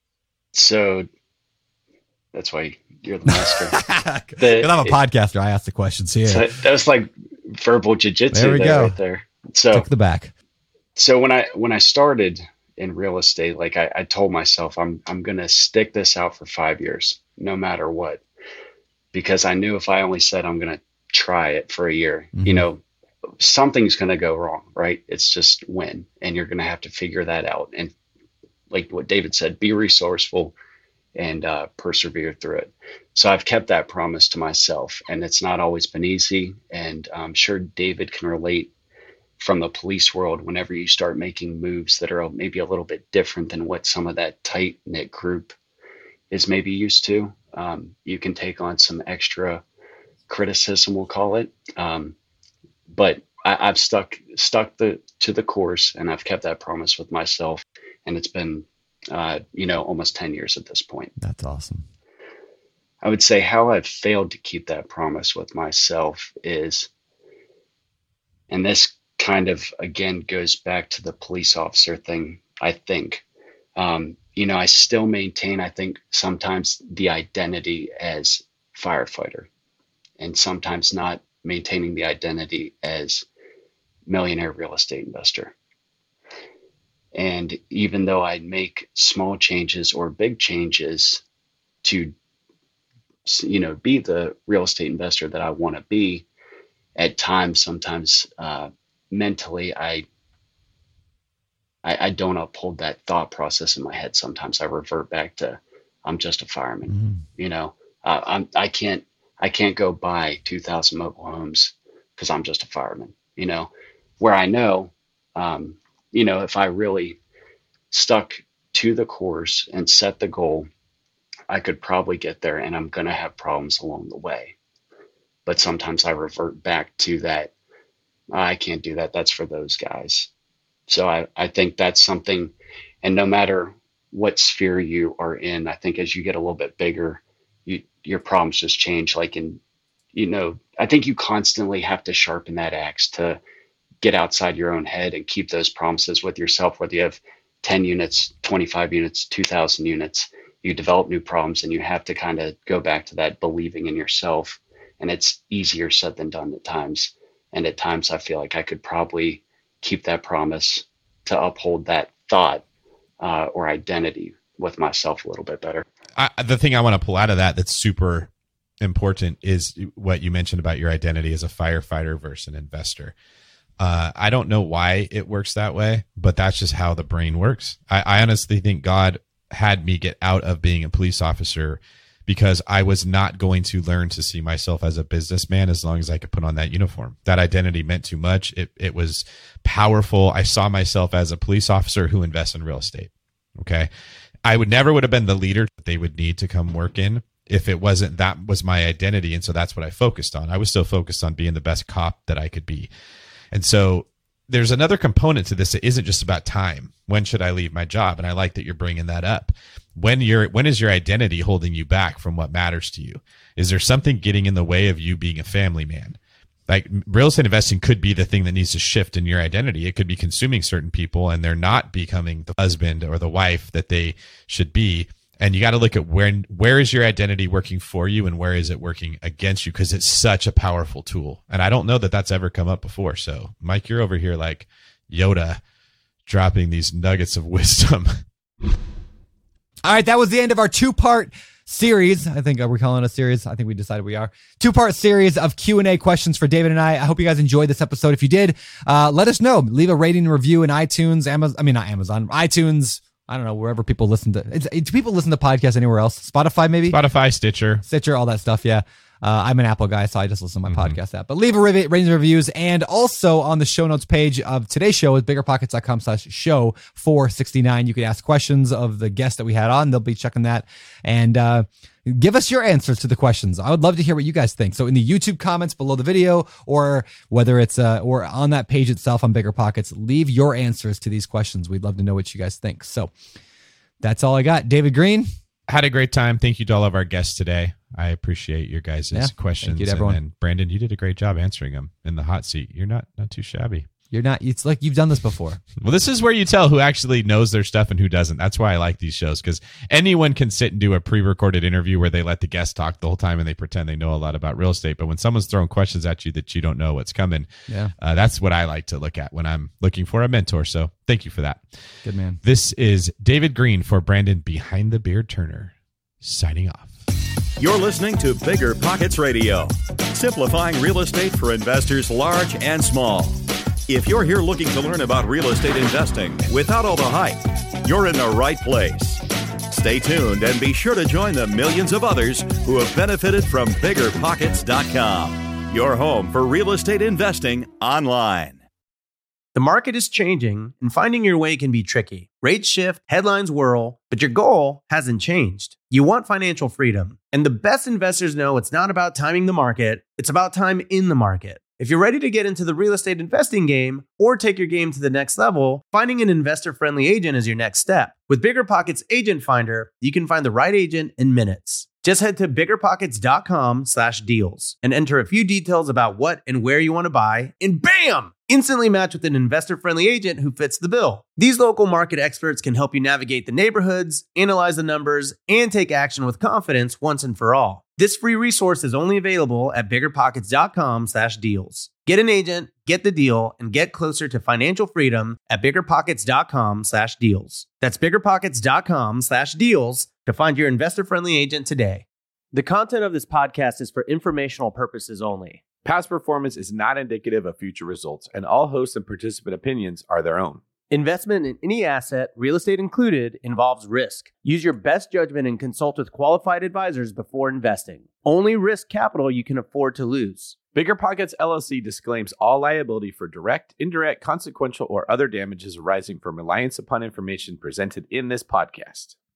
So that's why you're the master. Because I'm a podcaster, I ask the questions here. So that was like verbal jiu-jitsu there we go. Right there. So took the back. So when I started in real estate, like I told myself, I'm going to stick this out for 5 years, no matter what, because I knew if I only said I'm going to try it for a year, mm-hmm. Something's going to go wrong, right? It's just when, and you're going to have to figure that out. And like what David said, be resourceful and persevere through it. So I've kept that promise to myself, and it's not always been easy. And I'm sure David can relate from the police world. Whenever you start making moves that are maybe a little bit different than what some of that tight knit group is maybe used to, you can take on some extra criticism, we'll call it. But I've stuck to the course, and I've kept that promise with myself. And it's been, almost 10 years at this point. That's awesome. I would say how I've failed to keep that promise with myself is, and this kind of, again, goes back to the police officer thing, I think. I still maintain, I think, sometimes the identity as firefighter and sometimes not maintaining the identity as millionaire real estate investor. And even though I make small changes or big changes to, be the real estate investor that I want to be, at times, sometimes mentally, I don't uphold that thought process in my head. Sometimes I revert back to, I'm just a fireman. I can't go buy 2,000 mobile homes because I'm just a fireman. Where I know, if I really stuck to the course and set the goal, I could probably get there, and I'm going to have problems along the way. But sometimes I revert back to that. I can't do that. That's for those guys. So I think that's something, and no matter what sphere you are in, I think as you get a little bit bigger, your problems just change. I think you constantly have to sharpen that axe to get outside your own head and keep those promises with yourself, whether you have 10 units, 25 units, 2,000 units, you develop new problems, and you have to kind of go back to that believing in yourself. And it's easier said than done at times. And at times I feel like I could probably keep that promise to uphold that thought or identity with myself a little bit better. The thing I want to pull out of that's super important is what you mentioned about your identity as a firefighter versus an investor. I don't know why it works that way, but that's just how the brain works. I honestly think God had me get out of being a police officer because I was not going to learn to see myself as a businessman as long as I could put on that uniform. That identity meant too much. It was powerful. I saw myself as a police officer who invests in real estate. Okay. I would have been the leader that they would need to come work in if it wasn't, that was my identity. And so that's what I focused on. I was still focused on being the best cop that I could be. And so there's another component to this that isn't just about time. When should I leave my job? And I like that you're bringing that up. When is your identity holding you back from what matters to you? Is there something getting in the way of you being a family man? Like, real estate investing could be the thing that needs to shift in your identity. It could be consuming certain people and they're not becoming the husband or the wife that they should be. And you got to look at where is your identity working for you and where is it working against you? Because it's such a powerful tool. And I don't know that that's ever come up before. So, Mike, you're over here like Yoda dropping these nuggets of wisdom. All right, that was the end of our two-part series. I think we're calling it a series. I think we decided we are. Two-part series of Q&A questions for David and I. I hope you guys enjoyed this episode. If you did, let us know. Leave a rating and review in iTunes, iTunes. I don't know, wherever people listen to. Do people listen to podcasts anywhere else? Spotify, maybe? Spotify, Stitcher, all that stuff. Yeah. I'm an Apple guy, so I just listen to my podcast app. But leave a ratings and reviews. And also on the show notes page of today's show is biggerpockets.com/show 469. You can ask questions of the guests that we had on. They'll be checking that. And give us your answers to the questions. I would love to hear what you guys think. So in the YouTube comments below the video, or whether it's or on that page itself on Bigger Pockets, leave your answers to these questions. We'd love to know what you guys think. So that's all I got. David Green. Had a great time. Thank you to all of our guests today. I appreciate your guys' questions. Thank you to everyone. And Brandon, you did a great job answering them in the hot seat. You're not too shabby. You're not. It's like you've done this before. Well, this is where you tell who actually knows their stuff and who doesn't. That's why I like these shows, because anyone can sit and do a pre-recorded interview where they let the guest talk the whole time and they pretend they know a lot about real estate. But when someone's throwing questions at you that you don't know what's coming, that's what I like to look at when I'm looking for a mentor. So thank you for that. Good man. This is David Green for Brandon Behind the Beard Turner, signing off. You're listening to Bigger Pockets Radio, simplifying real estate for investors large and small. If you're here looking to learn about real estate investing without all the hype, you're in the right place. Stay tuned and be sure to join the millions of others who have benefited from BiggerPockets.com, your home for real estate investing online. The market is changing, and finding your way can be tricky. Rates shift, headlines whirl, but your goal hasn't changed. You want financial freedom, and the best investors know it's not about timing the market, it's about time in the market. If you're ready to get into the real estate investing game or take your game to the next level, finding an investor-friendly agent is your next step. With BiggerPockets Agent Finder, you can find the right agent in minutes. Just head to biggerpockets.com/deals and enter a few details about what and where you want to buy, and bam! Instantly match with an investor-friendly agent who fits the bill. These local market experts can help you navigate the neighborhoods, analyze the numbers, and take action with confidence once and for all. This free resource is only available at biggerpockets.com/deals. Get an agent, get the deal, and get closer to financial freedom at biggerpockets.com/deals. That's biggerpockets.com/deals to find your investor-friendly agent today. The content of this podcast is for informational purposes only. Past performance is not indicative of future results, and all host and participant opinions are their own. Investment in any asset, real estate included, involves risk. Use your best judgment and consult with qualified advisors before investing. Only risk capital you can afford to lose. Bigger Pockets LLC disclaims all liability for direct, indirect, consequential, or other damages arising from reliance upon information presented in this podcast.